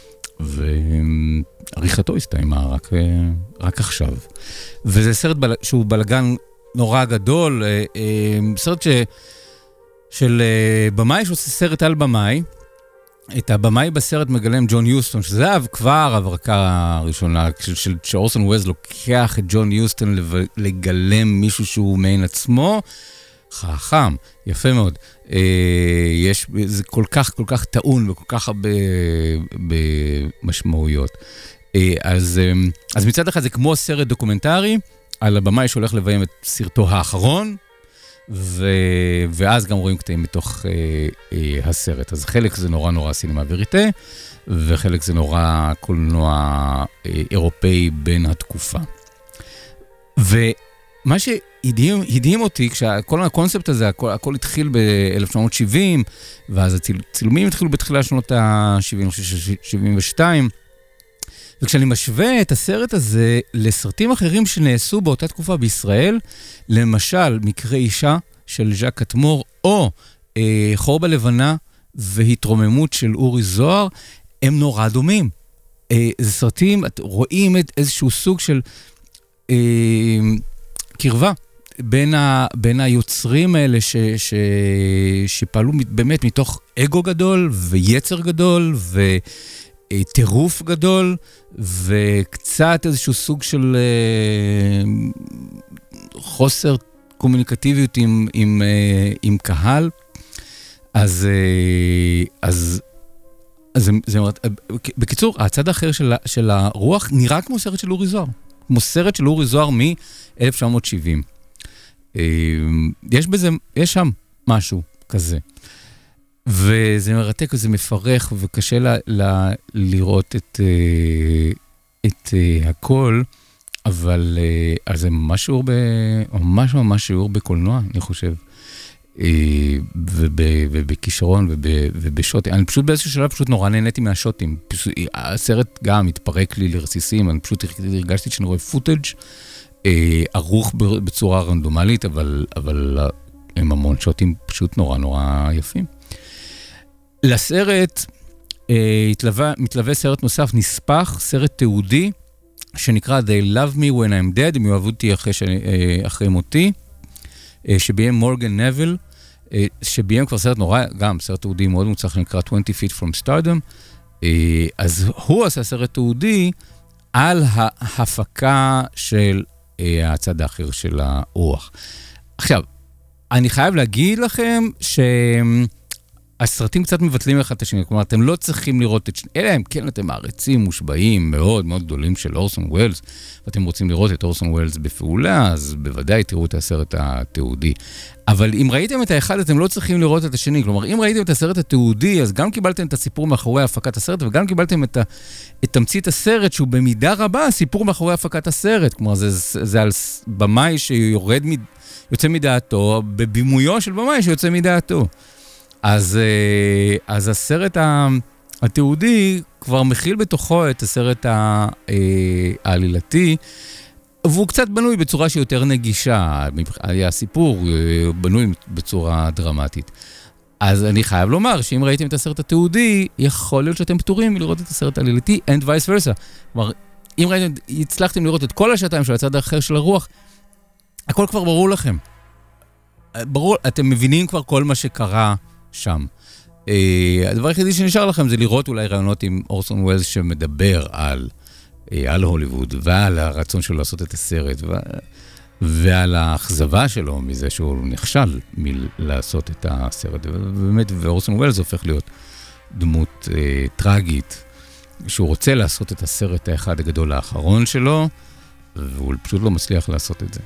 ועריכתו הסתיימה רק, רק עכשיו. וזה סרט בל... שהוא בלגן נורא גדול, סרט ש... של במאי, שעושה סרט על במאי, את הבמאי בסרט מגלם ג'ון יוסטון, שזה כבר הברקה הראשונה, שאורסון ווילס לוקח את ג'ון יוסטון לגלם מישהו שהוא מעין עצמו, חכם, יפה מאוד. יש, זה כל כך, כל כך טעון וכל כך הרבה במשמעויות. אז, אז מצד אחד זה כמו סרט דוקומנטרי, על הבמאי שהולך לביים את סרטו האחרון, ו, ואז גם רואים קטעים מתוך הסרט. אז חלק זה נורא נורא סינמה וריטה, וחלק זה נורא קולנוע אירופאי בין התקופה. ו... מה שהדהים הדהים אותי, כשכל הקונספט הזה, הכל, הכל התחיל ב-אלף תשע מאות שבעים, ואז הצילומים התחילו בתחילה שנות ה-שבעים, שבעים ושתיים, וכשאני משווה את הסרט הזה לסרטים אחרים שנעשו באותה תקופה בישראל, למשל, מקרה אישה של ז'אק קטמור, או אה, חור בלבנה והתרוממות של אורי זוהר, הם נורא דומים. אה, זה סרטים, רואים את איזשהו סוג של... אה, קרבה בין, ה, בין היוצרים האלה ש, ש, שפעלו באמת מתוך אגו גדול ויצר גדול וטירוף גדול וקצת איזשהו סוג של חוסר קומוניקטיביות עם, עם, עם קהל. אז, אז, אז זה, בקיצור, הצד האחר של, של הרוח נראה כמו סרט של אורי זוהר. כמו סרט של אורי זוהר מ-אלף תשע מאות שבעים. יש בזה, יש שם משהו כזה. וזה מרתק וזה מפרך, וקשה לה, לה, לראות את, את הכל, אבל אז זה ממש שיעור, ב, ממש ממש שיעור בקולנוע, אני חושב. ובכישרון ובשוטים. אני פשוט באיזשהו שלב פשוט נורא נהניתי מהשוטים. הסרט גם התפרק לי לרסיסים, אני פשוט הרגשתי שאני רואה פוטאג' ערוך בצורה רנדומלית, אבל הם המון שוטים פשוט נורא נורא יפים. לסרט מתלווה סרט נוסף, נספח, סרט תיעודי, שנקרא They Love Me When I'm Dead, הם יאהבו אותי אחרי מותי, שביים מורגן נבל, שביים כבר סרט נורא, גם סרט תיעודי מאוד מוצלח, שנקרא twenty feet from stardom, אז הוא עשה סרט תיעודי על ההפקה של הצד האחר של הרוח. עכשיו, אני חייב להגיד לכם שהסרטים קצת מבטלים אחד את השני, כלומר, אתם לא צריכים לראות את שני, אלא הם כן, אתם מעריצים מושבעים מאוד מאוד גדולים של אורסון ווילס, ואתם רוצים לראות את אורסון ווילס בפעולה, אז בוודאי תראו את הסרט התיעודי. אבל אם ראיתם את האחד, אתם לא צריכים לראות את השני. כלומר, אם ראיתם את הסרט התיעודי, אז גם קיבלתם את הסיפור מאחורי הפקת הסרט, וגם קיבלתם את, ה, את תמצית הסרט, שהוא במידה רבה סיפור מאחורי הפקת הסרט. כלומר, זה, זה על במאי שיורד, יוצא מדעתו, בבימויו של במאי שיוצא מדעתו. אז, אז הסרט התיעודי כבר מכיל בתוכו את הסרט העלילתי, והוא קצת בנוי בצורה שיותר נגישה, הסיפור בנוי בצורה דרמטית. אז אני חייב לומר שאם ראיתם את הסרט התיעודי, יכול להיות שאתם פטורים מלראות את הסרט העלילתי, and vice versa. כלומר, אם ראיתם, הצלחתם לראות את כל השעתיים של הצד האחר של הרוח, הכל כבר ברור לכם. ברור, אתם מבינים כבר כל מה שקרה שם. הדבר היחידי שנשאר לכם זה לראות אולי רעיונות עם אורסון ווילס שמדבר על, על הוליווד ועל הרצון שלו לעשות את הסרט ועל האכזבה שלו מזה שהוא נכשל מלעשות את הסרט. ובאמת, ואורסון ווילס הופך להיות דמות טרגית, שהוא רוצה לעשות את הסרט האחד הגדול האחרון שלו, והוא פשוט לא מצליח לעשות את זה.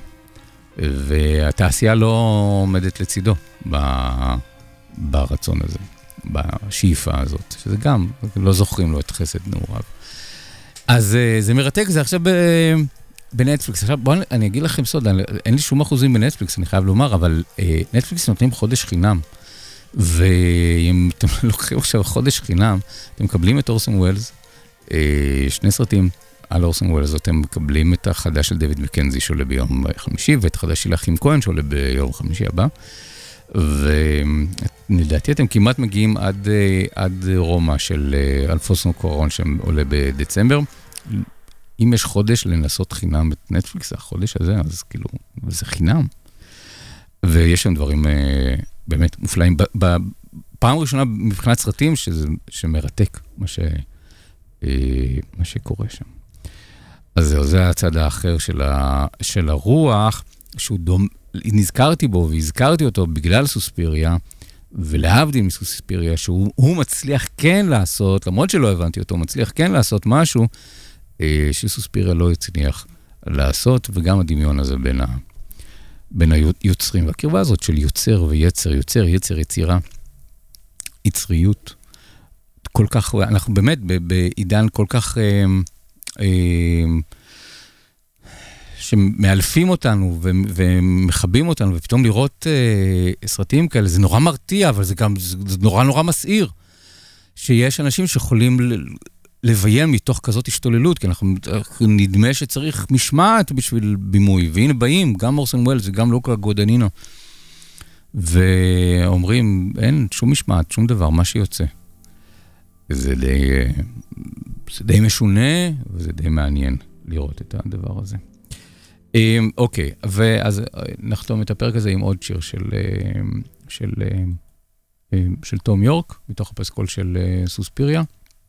והתעשייה לא עומדת לצידו ברצון הזה. בשאיפה הזאת, שזה גם, לא זוכרים לו את חסד נעוריו. אז זה מרתק, זה עכשיו בנטפליקס. עכשיו בואו אני אגיד לכם סוד, אין לי שום אחוזים בנטפליקס, אני חייב לומר, אבל נטפליקס נותנים חודש חינם, ואם אתם לוקחים עכשיו חודש חינם, אתם מקבלים את אורסון ווילס, שני סרטים על אורסון ווילס, אתם מקבלים את החדש של דויד מקנזי שעולה ביום חמישי, ואת החדש של אחים כהן שעולה ביום חמישי הבא, ולדעתי אתם כמעט מגיעים עד, עד רומא של אלפונסו קוארון שעולה בדצמבר. אם יש חודש לנסות חינם את נטפליקס, החודש הזה, אז כאילו, זה חינם. ויש שם דברים באמת מופלאים. בפעם הראשונה מבחינת סרטים שזה, שמרתק מה, ש, מה שקורה שם. אז זהו, זה הצד האחר של, ה, של הרוח, שהוא דומה, נזכרתי בו והזכרתי אותו בגלל סוספיריה, ולהבדיל מסוספיריה, שהוא מצליח כן לעשות, למרות שלא הבנתי אותו, מצליח כן לעשות משהו, שסוספיריה לא הצליח לעשות, וגם הדמיון הזה בין, ה, בין היוצרים, והקרבה הזאת של יוצר ויצר, יוצר, יצר, יצירה, יצריות, כל כך, אנחנו באמת בעידן כל כך, אה, אה, שמאלפים אותנו ומחבים אותנו, ופתאום לראות אה, סרטים כאלה, זה נורא מרתיע, אבל זה גם, זה נורא נורא מסעיר, שיש אנשים שיכולים לביים מתוך כזאת השתוללות, כי אנחנו נדמה שצריך משמעת בשביל בימוי, והנה באים, גם אורסון ווילס וגם לוקה גודנינו, ואומרים, אין שום משמעת, שום דבר, מה שיוצא. זה די, זה די משונה, וזה די מעניין לראות את הדבר הזה. אוקיי, ואז נחתום את הפרק הזה עם עוד שיר של, של, של תום יורק, מתוך הפסקול של סוספיריה,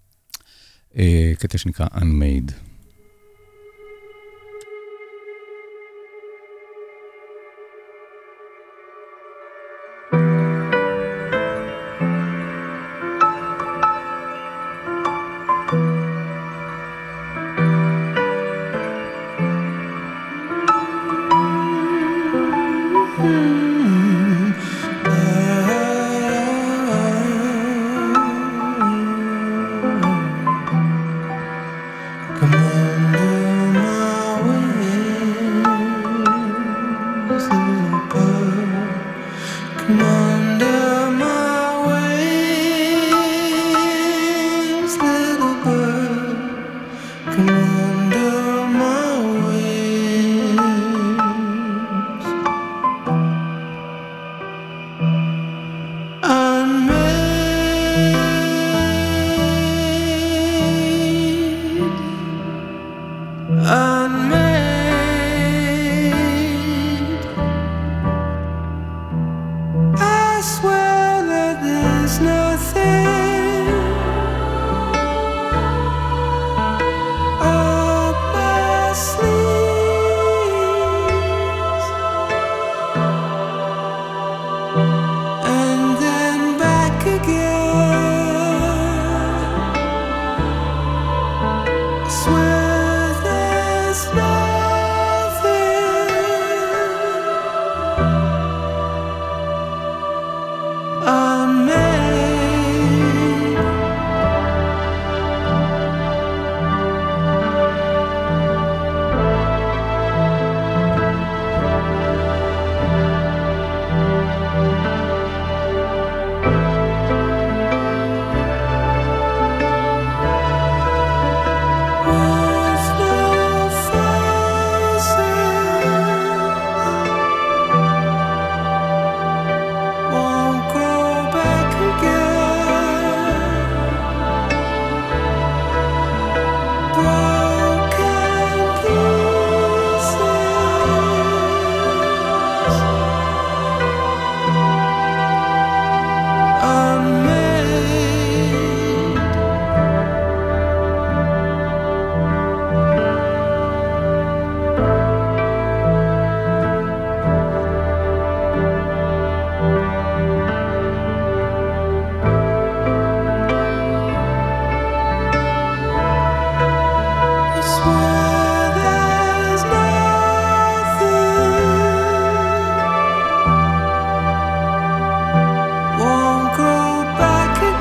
קטע שנקרא Unmade.
Won't go back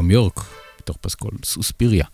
תום יורק, בתוך פסקול סוספיריה.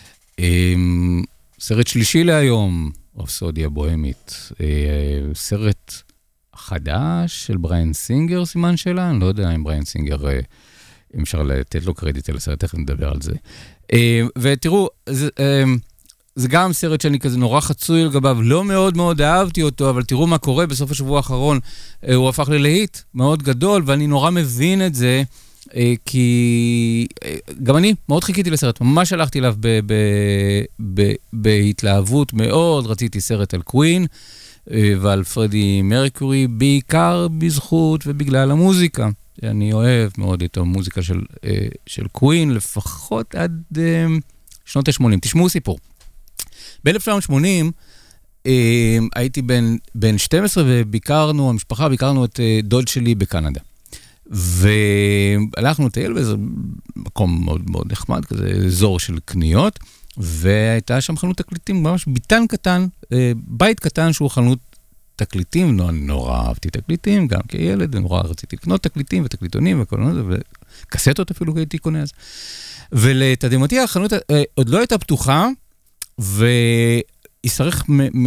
סרט שלישי להיום, רפסודיה בוהמית, סרט חדש של בריין סינגר, סימן שלה, אני לא יודע אם בריין סינגר, אם אפשר לתת לו קרדיט על הסרט, איך נדבר על זה. ותראו, זה, זה גם סרט שאני כזה נורא חצוי לגביו, לא מאוד מאוד אהבתי אותו, אבל תראו מה קורה בסוף השבוע האחרון, הוא הפך ללהיט מאוד גדול, ואני נורא מבין את זה, כי גם אני מאוד חיכיתי לסרט, ממש הלכתי אליו ב- ב- ב- בהתלהבות מאוד, רציתי סרט על קווין ועל פרדי מרקורי, בעיקר בזכות ובגלל המוזיקה. אני אוהב מאוד את המוזיקה של, של קווין, לפחות עד שנות ה-שמונים. תשמעו סיפור. ב-אלף תשע מאות שמונים הייתי בן, בן שתים עשרה וביקרנו, המשפחה, ביקרנו את דוד שלי בקנדה. והלכנו לטייל באיזה מקום מאוד מאוד נחמד, כזה אזור של קניות, והייתה שם חנות תקליטים, ממש ביטן קטן, בית קטן שהוא חנות תקליטים, נורא, נורא אהבתי תקליטים, גם כילד, נורא רציתי לקנות תקליטים ותקליטונים וכל זה, וקסטות אפילו הייתי קונה אז. ולתדהמתי החנות עוד לא הייתה פתוחה, והשתרך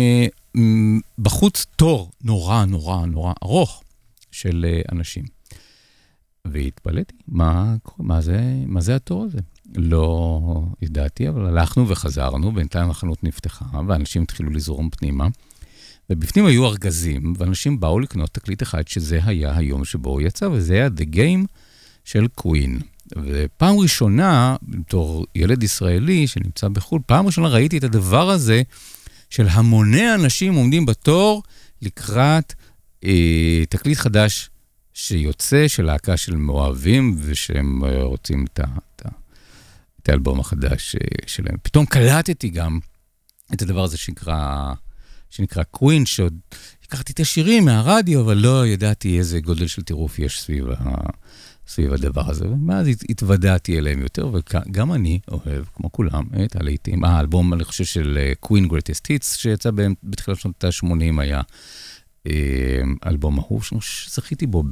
בחוץ תור נורא נורא נורא ארוך של אנשים. והתפלאתי, מה, מה זה, מה זה התור הזה? לא ידעתי, אבל הלכנו וחזרנו, בינתיים החנות נפתחה, ואנשים התחילו לזרום פנימה, ובפנים היו ארגזים, ואנשים באו לקנות תקליט אחד, שזה היה היום שבו הוא יצא, וזה היה The Game של קווין. ופעם ראשונה, בתור ילד ישראלי שנמצא בחו"ל, פעם ראשונה ראיתי את הדבר הזה, של המוני אנשים עומדים בתור, לקראת אה, תקליט חדש, שיוצא של להקה של מאוהבים, ושהם רוצים את, את, את האלבום החדש שלהם. פתאום קלטתי גם את הדבר הזה שנקרא, שנקרא קווין, שעוד לקחתי את השירים מהרדיו, אבל לא ידעתי איזה גודל של טירוף יש סביב, ה, סביב הדבר הזה. ומאז התוודעתי אליהם יותר, וגם אני אוהב, כמו כולם, את הלהיטים. האלבום, אני חושב, של Queen Greatest Hits, שיצא בתחילת שנות ה-שמונים היה, אלבום אהוב שזכיתי בו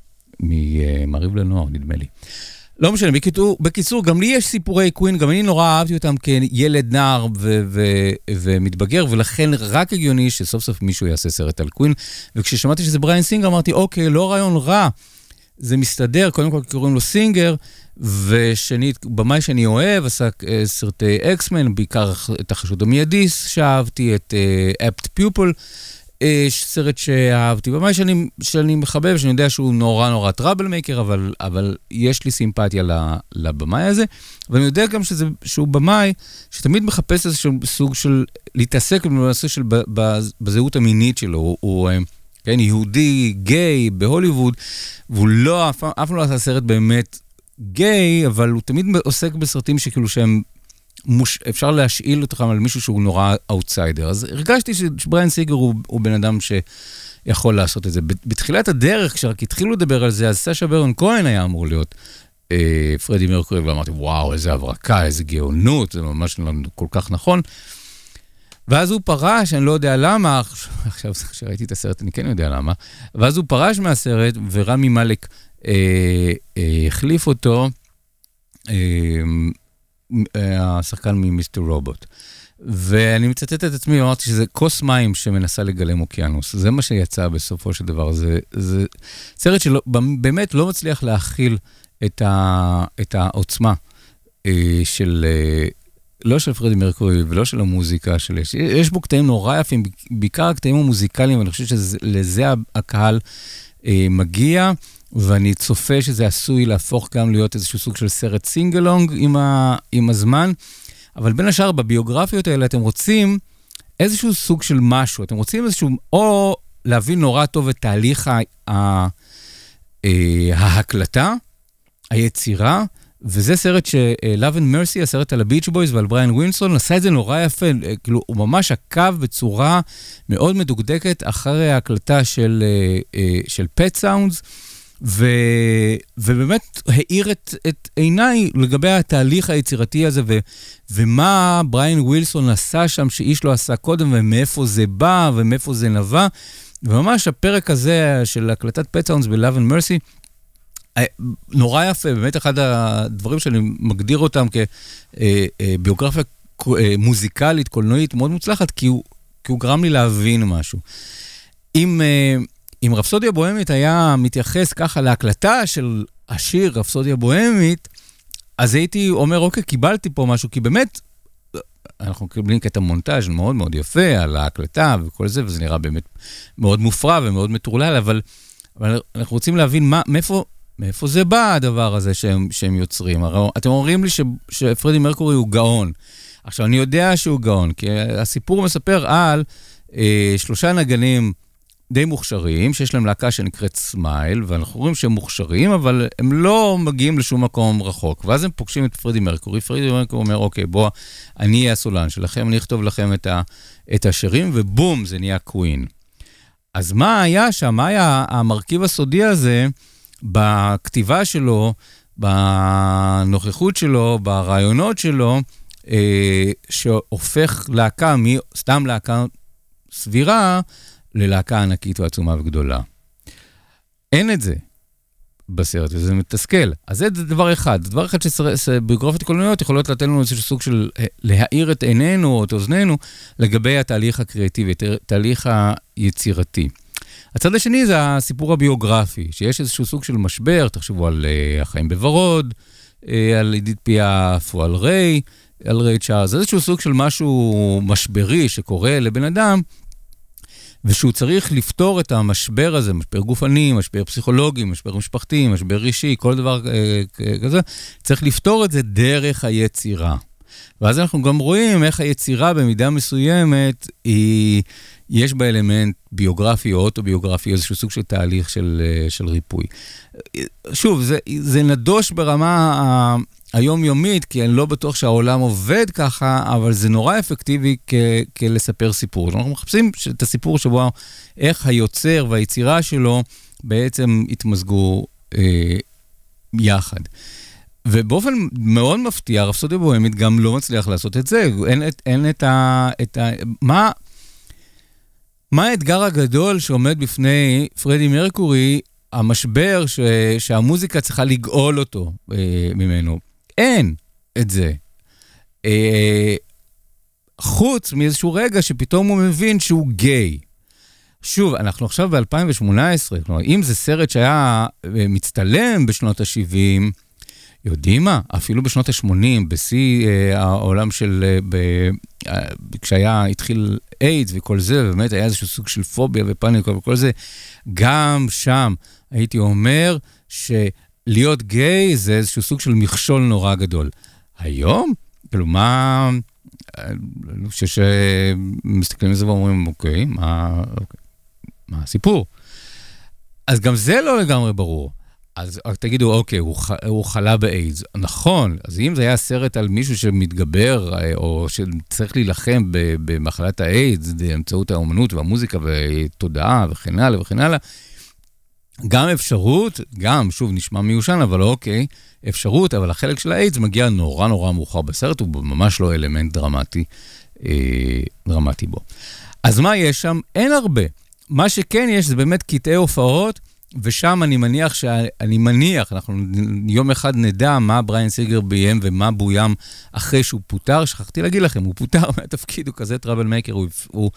ממריב לנוער, נדמה לי. לא משנה, בקיצור, בקיצור, גם לי יש סיפורי קווין, גם אני נורא אהבתי אותם כילד נער ו- ו- ומתבגר, ולכן רק הגיוני שסוף סוף מישהו יעשה סרט על קווין, וכששמעתי שזה בריין סינגר, אמרתי, אוקיי, לא רעיון רע, זה מסתדר, קודם כל קוראים לו סינגר, ושנית, במאי שאני אוהב, עשה סרטי אקסמן, בעיקר את החשוד המיידי, שאהבתי את אפט פיופל, סרט שאהבתי, במאי שאני, שאני מחבב, שאני יודע שהוא נורא נורא טראבל מייקר, אבל, אבל יש לי סימפתיה לבמאי הזה, ואני יודע גם שזה, שהוא במאי, שתמיד מחפש איזשהו סוג של, להתעסק בנושא של, בזהות המינית שלו, הוא, הוא כן, יהודי, גיי, בהוליווד, והוא לא, אף, אף לא עשה סרט באמת גיי, אבל הוא תמיד עוסק בסרטים שכאילו שהם, מוש... אפשר להשאיל אותם על מישהו שהוא נורא אאוטסיידר. אז הרגשתי שבריין סינגר הוא, הוא בן אדם שיכול לעשות את זה. בתחילת הדרך, כשרק התחילו לדבר על זה, אז סשה ברון כהן היה אמור להיות אה, פרדי מרקורי, ואמרתי, וואו, איזה הברקה, איזה גאונות, זה ממש לא כל כך נכון. ואז הוא פרש, אני לא יודע למה, עכשיו כשראיתי את הסרט, אני כן יודע למה, ואז הוא פרש מהסרט, ורמי מלק אה, אה, החליף אותו, אה, השחקן ממיסטר רובוט. ואני מצטט את עצמי, אמרתי שזה כוס מים שמנסה לגלם אוקיינוס. זה מה שיצא בסופו של דבר. זה, זה סרט שבאמת לא מצליח להכיל את, ה, את העוצמה של, לא של פרדי מרקורי ולא של המוזיקה. של, יש בו קטעים נורא יפים, בעיקר הקטעים המוזיקליים, ואני חושב שלזה הקהל מגיע, ואני צופה שזה עשוי להפוך גם להיות איזשהו סוג של סרט סינגלונג עם, ה, עם הזמן, אבל בין השאר בביוגרפיות האלה אתם רוצים איזשהו סוג של משהו, אתם רוצים איזשהו, או להבין נורא טוב את תהליך ה, ה, ההקלטה, היצירה, וזה סרט ש-Love and Mercy, הסרט על הביץ' בויז ועל בריין ווילסון, עשה את זה נורא יפה, כאילו הוא ממש עקב בצורה מאוד מדוקדקת אחרי ההקלטה של, של Pet Sounds, ו... ובאמת העיר את, את עיניי לגבי התהליך היצירתי הזה, ו... ומה בריין ווילסון עשה שם שאיש לא עשה קודם, ומאיפה זה בא, ומאיפה זה נבע. וממש הפרק הזה של הקלטת Pet Sounds ב-Love and Mercy, נורא יפה, באמת אחד הדברים שאני מגדיר אותם כביוגרפיה מוזיקלית, קולנועית, מאוד מוצלחת, כי הוא, כי הוא גרם לי להבין משהו. אם, אם רפסודיה בוהמית היה מתייחס ככה להקלטה של השיר רפסודיה בוהמית, אז הייתי אומר, אוקיי, קיבלתי פה משהו, כי באמת, אנחנו קבלים קטע מונטאז' מאוד מאוד יפה על ההקלטה וכל זה, וזה נראה באמת מאוד מופרע ומאוד מטורלל, אבל, אבל אנחנו רוצים להבין מה, מאיפה, מאיפה זה בא הדבר הזה שהם, שהם יוצרים. הרי אתם אומרים לי ש, שפרדי מרקורי הוא גאון. עכשיו, אני יודע שהוא גאון, כי הסיפור מספר על אה, שלושה נגנים די מוכשרים, שיש להם להקה שנקראת סמייל, ואנחנו רואים שהם מוכשרים, אבל הם לא מגיעים לשום מקום רחוק. ואז הם פוגשים את פרדי מרקורי, פרדי מרקורי אומר, אוקיי, בוא, אני אהיה הסולן שלכם, אני אכתוב לכם את, ה, את השירים, ובום, זה נהיה קווין. אז מה היה שם? מה היה המרכיב הסודי הזה בכתיבה שלו, בנוכחות שלו, ברעיונות שלו, אה, שהופך להקה, סתם להקה סבירה, ללהקה ענקית ועצומה וגדולה. אין את זה בסרט, וזה מתסכל. אז זה דבר אחד. דבר אחד שביוגרפיות קולנועיות יכולות לתת לנו איזשהו סוג של להאיר את עינינו או את אוזנינו לגבי התהליך הקריאטיבי, התהליך היצירתי. הצד השני זה הסיפור הביוגרפי, שיש איזשהו סוג של משבר, תחשבו על uh, החיים בוורוד, uh, על עידית פיאף או על ריי, על ריי צ'ארלס, זה איזשהו סוג של משהו משברי שקורה לבן אדם, ושהוא צריך לפתור את המשבר הזה, משבר גופני, משבר פסיכולוגי, משבר משפחתי, משבר אישי, כל דבר uh, כזה, צריך לפתור את זה דרך היצירה. ואז אנחנו גם רואים איך היצירה במידה מסוימת היא... יש בה אלמנט ביוגרפי או אוטוביוגרפי, איזשהו סוג של תהליך של, של ריפוי. שוב, זה, זה נדוש ברמה היומיומית, כי אני לא בטוח שהעולם עובד ככה, אבל זה נורא אפקטיבי כ, כלספר סיפור. אנחנו מחפשים את הסיפור שבו איך היוצר והיצירה שלו בעצם התמזגו אה, יחד. ובאופן מאוד מפתיע, רפסודיה בוהמית גם לא מצליח לעשות את זה. אין, אין את ה... את ה מה... מה האתגר הגדול שעומד בפני פרדי מרקורי, המשבר ש, שהמוזיקה צריכה לגאול אותו אה, ממנו? אין את זה. אה, חוץ מאיזשהו רגע שפתאום הוא מבין שהוא גיי. שוב, אנחנו עכשיו ב-אלפיים שמונה עשרה, כלומר, אם זה סרט שהיה מצטלם בשנות ה-שבעים, יודעים מה? אפילו בשנות ה-שמונים, בשיא אה, העולם של... אה, ב, אה, כשהיה, התחיל איידס וכל זה, ובאמת היה איזשהו סוג של פוביה ופניקה וכל זה, גם שם הייתי אומר שלהיות גיי זה איזשהו סוג של מכשול נורא גדול. היום? כאילו, מה... אני חושב שמסתכלים על זה ואומרים, אוקיי, מה, אוקיי, מה הסיפור? אז גם זה לא לגמרי ברור. אז תגידו, אוקיי, הוא, הוא חלה באיידס. נכון, אז אם זה היה סרט על מישהו שמתגבר, או שצריך להילחם במחלת האיידס, באמצעות האומנות והמוזיקה ותודעה וכן הלאה וכן הלאה, גם אפשרות, גם, שוב, נשמע מיושן, אבל אוקיי, אפשרות, אבל החלק של האיידס מגיע נורא נורא מאוחר בסרט, הוא ממש לא אלמנט דרמטי, אה, דרמטי בו. אז מה יש שם? אין הרבה. מה שכן יש זה באמת קטעי הופעות, ושם אני מניח, שאני מניח, אנחנו יום אחד נדע מה בריאן סיגר ביים ומה בוים אחרי שהוא פוטר, שכחתי להגיד לכם, הוא פוטר מהתפקיד, הוא כזה טראבל מייקר, הוא, הוא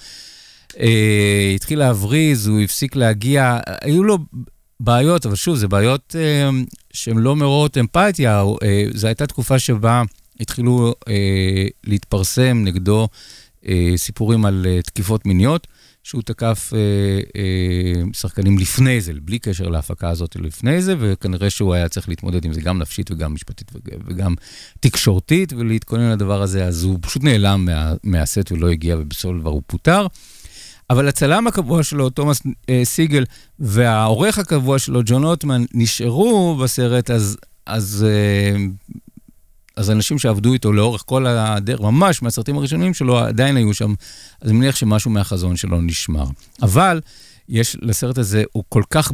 אה, התחיל להבריז, הוא הפסיק להגיע, היו לו בעיות, אבל שוב, זה בעיות אה, שהן לא מעוררות אמפתיה, אה, זו הייתה תקופה שבה התחילו אה, להתפרסם נגדו אה, סיפורים על אה, תקיפות מיניות, שהוא תקף אה, אה, שחקנים לפני זה, בלי קשר להפקה הזאת לפני זה, וכנראה שהוא היה צריך להתמודד עם זה גם נפשית וגם משפטית וגם תקשורתית, ולהתכונן לדבר הזה, אז הוא פשוט נעלם מה, מהסט ולא הגיע, ובסול דבר הוא פוטר. אבל הצלם הקבוע שלו, תומאס אה, סיגל, והעורך הקבוע שלו, ג'ון אוטמן, נשארו בסרט, אז... אז אה, אז אנשים שעבדו איתו לאורך כל הדרך, ממש מהסרטים הראשונים שלו, עדיין היו שם, אז אני מניח שמשהו מהחזון שלו נשמר. אבל יש לסרט הזה, הוא כל כך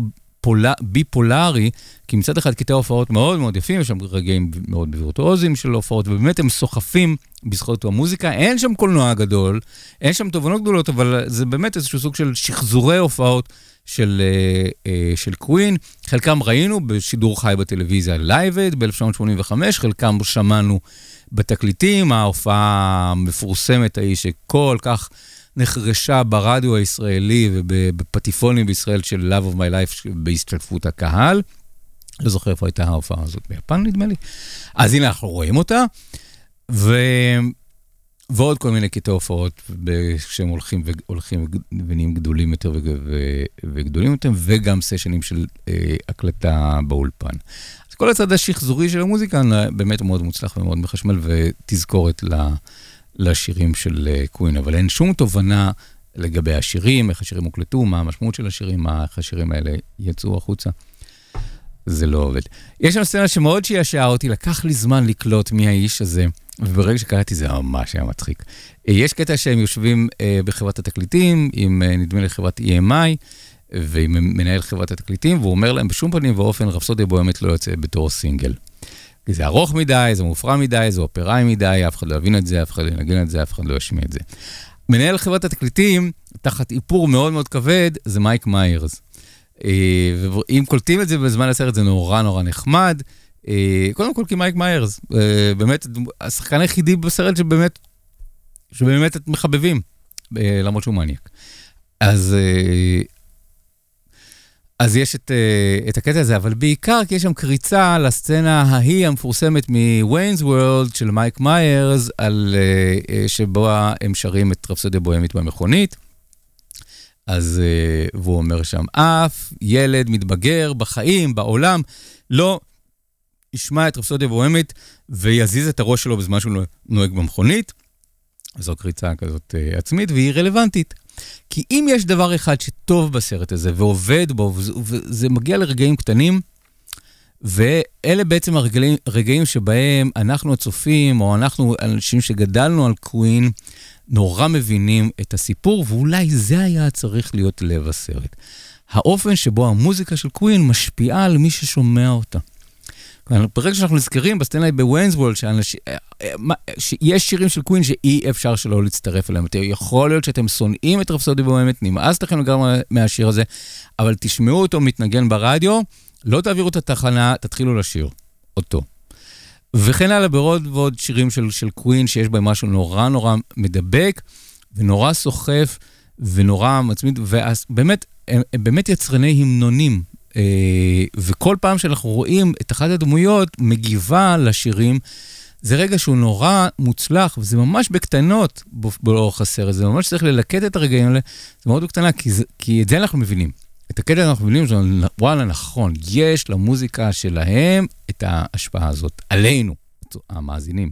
פול... ביפולרי, כי מצד אחד קטעי הופעות מאוד מאוד יפים, יש שם רגעים מאוד בווירטואוזיים של הופעות, ובאמת הם סוחפים בזכות המוזיקה, אין שם קולנוע גדול, אין שם תובנות גדולות, אבל זה באמת איזשהו סוג של שחזורי הופעות של, של קווין, חלקם ראינו בשידור חי בטלוויזיה לייבד ב-אלף תשע מאות שמונים וחמש, חלקם שמענו בתקליטים, ההופעה המפורסמת ההיא שכל כך נחרשה ברדיו הישראלי ובפטיפונים בישראל של Love of My Life בהשתתפות הקהל. לא זוכר איפה הייתה ההופעה הזאת, ביפן נדמה לי. אז הנה אנחנו רואים אותה, ו... ועוד כל מיני קטעי הופעות שהם הולכים והולכים ונהיים גדולים יותר וגדולים יותר, וגם סשנים של הקלטה באולפן. אז כל הצד השחזורי של המוזיקה באמת מאוד מוצלח ומאוד מחשמל, ותזכורת לשירים של קווין, אבל אין שום תובנה לגבי השירים, איך השירים הוקלטו, מה המשמעות של השירים, מה איך השירים האלה יצאו החוצה. זה לא עובד. יש לנו סצנה שמאוד שישעה אותי, לקח לי זמן לקלוט מי האיש הזה, וברגע שקראתי זה ממש היה מצחיק. יש קטע שהם יושבים בחברת התקליטים, עם נדמה לי חברת אי אם איי, ועם מנהל חברת התקליטים, והוא אומר להם בשום פנים ואופן, רפסודיה בוהמית לא יוצא בתור סינגל. זה ארוך מדי, זה מופרע מדי, זה אופראי מדי, אף אחד לא יבין את זה, אף אחד לא ינגן את זה, אף אחד לא ישמיע את זה. מנהל חברת התקליטים, תחת איפור מאוד מאוד כבד, זה מייק מיירס. ואם קולטים את זה בזמן הסרט, זה נורא נורא נחמד. קודם כל כי מייק מיירס, באמת, השחקן היחידי בסרט שבאמת, שבאמת את מחבבים, למרות שהוא מניאק. אז, אז יש את, את הקטע הזה, אבל בעיקר כי יש שם קריצה לסצנה ההיא המפורסמת מוויינס וורלד של מייק מיירס, על, שבו הם שרים את רפסודיה בוהמית במכונית. אז והוא אומר שם, אף ילד מתבגר בחיים, בעולם, לא ישמע את רפסודיה בוהמית ויזיז את הראש שלו בזמן שהוא נוהג במכונית. זו קריצה כזאת עצמית והיא רלוונטית. כי אם יש דבר אחד שטוב בסרט הזה ועובד בו, וזה מגיע לרגעים קטנים, ואלה בעצם הרגעים, הרגעים שבהם אנחנו הצופים, או אנחנו אנשים שגדלנו על קווין, נורא מבינים את הסיפור, ואולי זה היה צריך להיות לב הסרט. האופן שבו המוזיקה של קווין משפיעה על מי ששומע אותה. ברגע שאנחנו נזכרים בסצנה בוויינס וורלד, שיש שירים של קווין שאי אפשר שלא להצטרף אליהם. יכול להיות שאתם שונאים את רפסודיה בוהמית, נמאס לכם לגמרי מהשיר הזה, אבל תשמעו אותו מתנגן ברדיו, לא תעבירו את התחנה, תתחילו לשיר אותו. וכן הלאה בעוד ועוד שירים של, של קווין, שיש בהם משהו נורא נורא מדבק, ונורא סוחף, ונורא מצמיד, ובאמת, הם, הם באמת יצרני המנונים, וכל פעם שאנחנו רואים את אחת הדמויות מגיבה לשירים, זה רגע שהוא נורא מוצלח, וזה ממש בקטנות באורך הסרט, זה ממש צריך ללקט את הרגעים האלה, זה מאוד בקטנה, כי, זה, כי את זה אנחנו מבינים. את הקטע אנחנו מבינים, זה וואלה נכון, יש למוזיקה שלהם את ההשפעה הזאת, עלינו, המאזינים.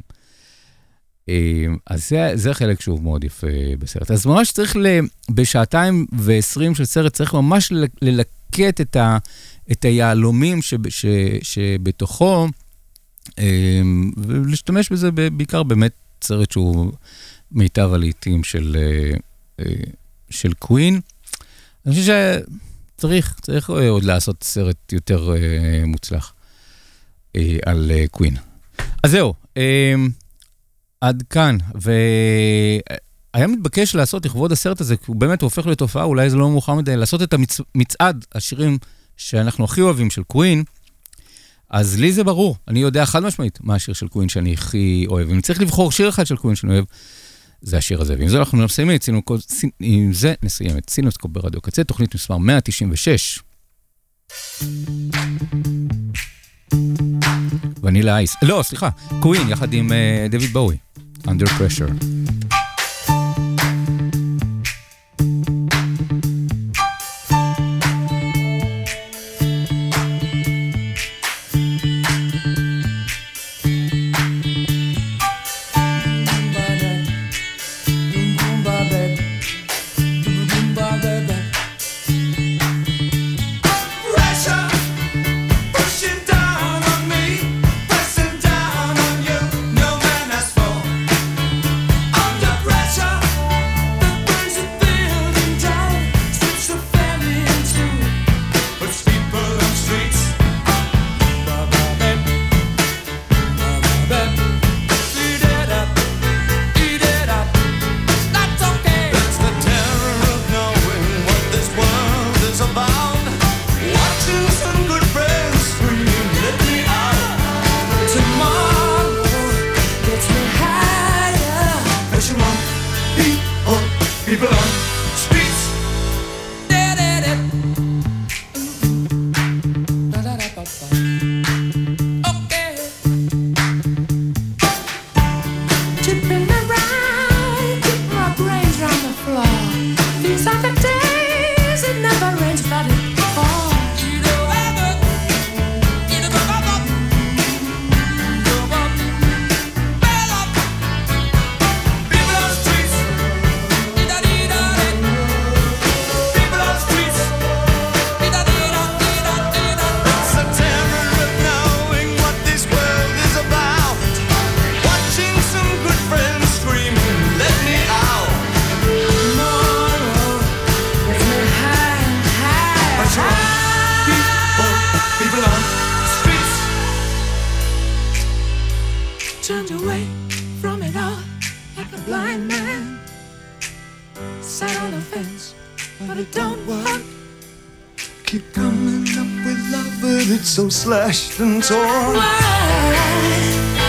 אז זה, זה חלק שוב מאוד יפה בסרט. אז ממש צריך, בשעתיים ועשרים של סרט, צריך ממש ללקט את, ה, את היעלומים שב, ש, שבתוכו, ולהשתמש בזה בעיקר באמת סרט שהוא מיטב הלעיתים של, של קווין. אני חושב שצריך, צריך עוד לעשות סרט יותר מוצלח על קווין. אז זהו, עד כאן, והיה מתבקש לעשות לכבוד הסרט הזה, כי הוא באמת הופך לתופעה, אולי זה לא מאוחר מדי, לעשות את המצעד, השירים שאנחנו הכי אוהבים של קווין, אז לי זה ברור, אני יודע חד משמעית מה השיר של קווין שאני הכי אוהב, אם צריך לבחור שיר אחד של קווין שאני אוהב, זה השיר הזה, ועם זה אנחנו נסיים את סינוסקופ, עם זה נסיים את סינוסקופ ברדיו קצה, תוכנית מספר מאה תשעים ושש. ונילה אייס, לא, סליחה, קווין יחד עם דויד בואי, Under Pressure.
Pressure, pushing down on me, no man has fall. Why keep coming up with love, but it's so slashed and torn? Why?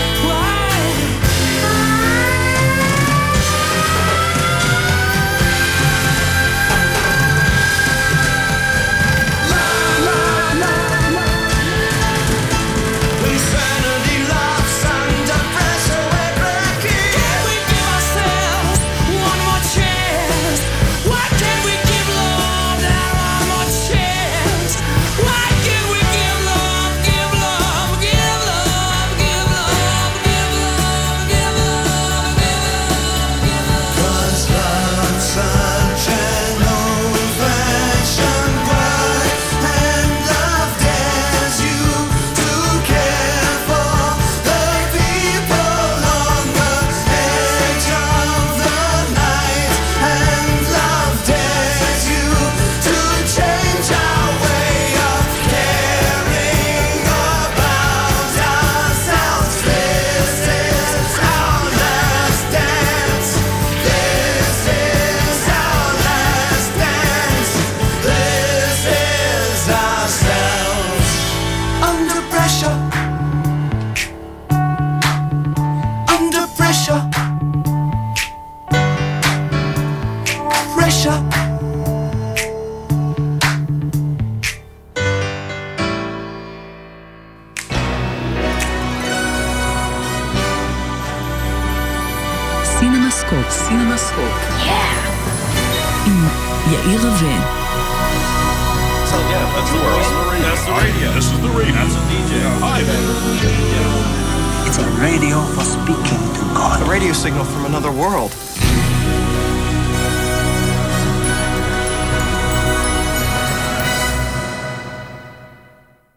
סינמסקופ, סינמסקופ. עם יאיר רווה.
So yeah, that's the world. That's the radio. This is the radio. That's a D J. Hi there.
It's a radio for speaking to God.
A radio signal from another world.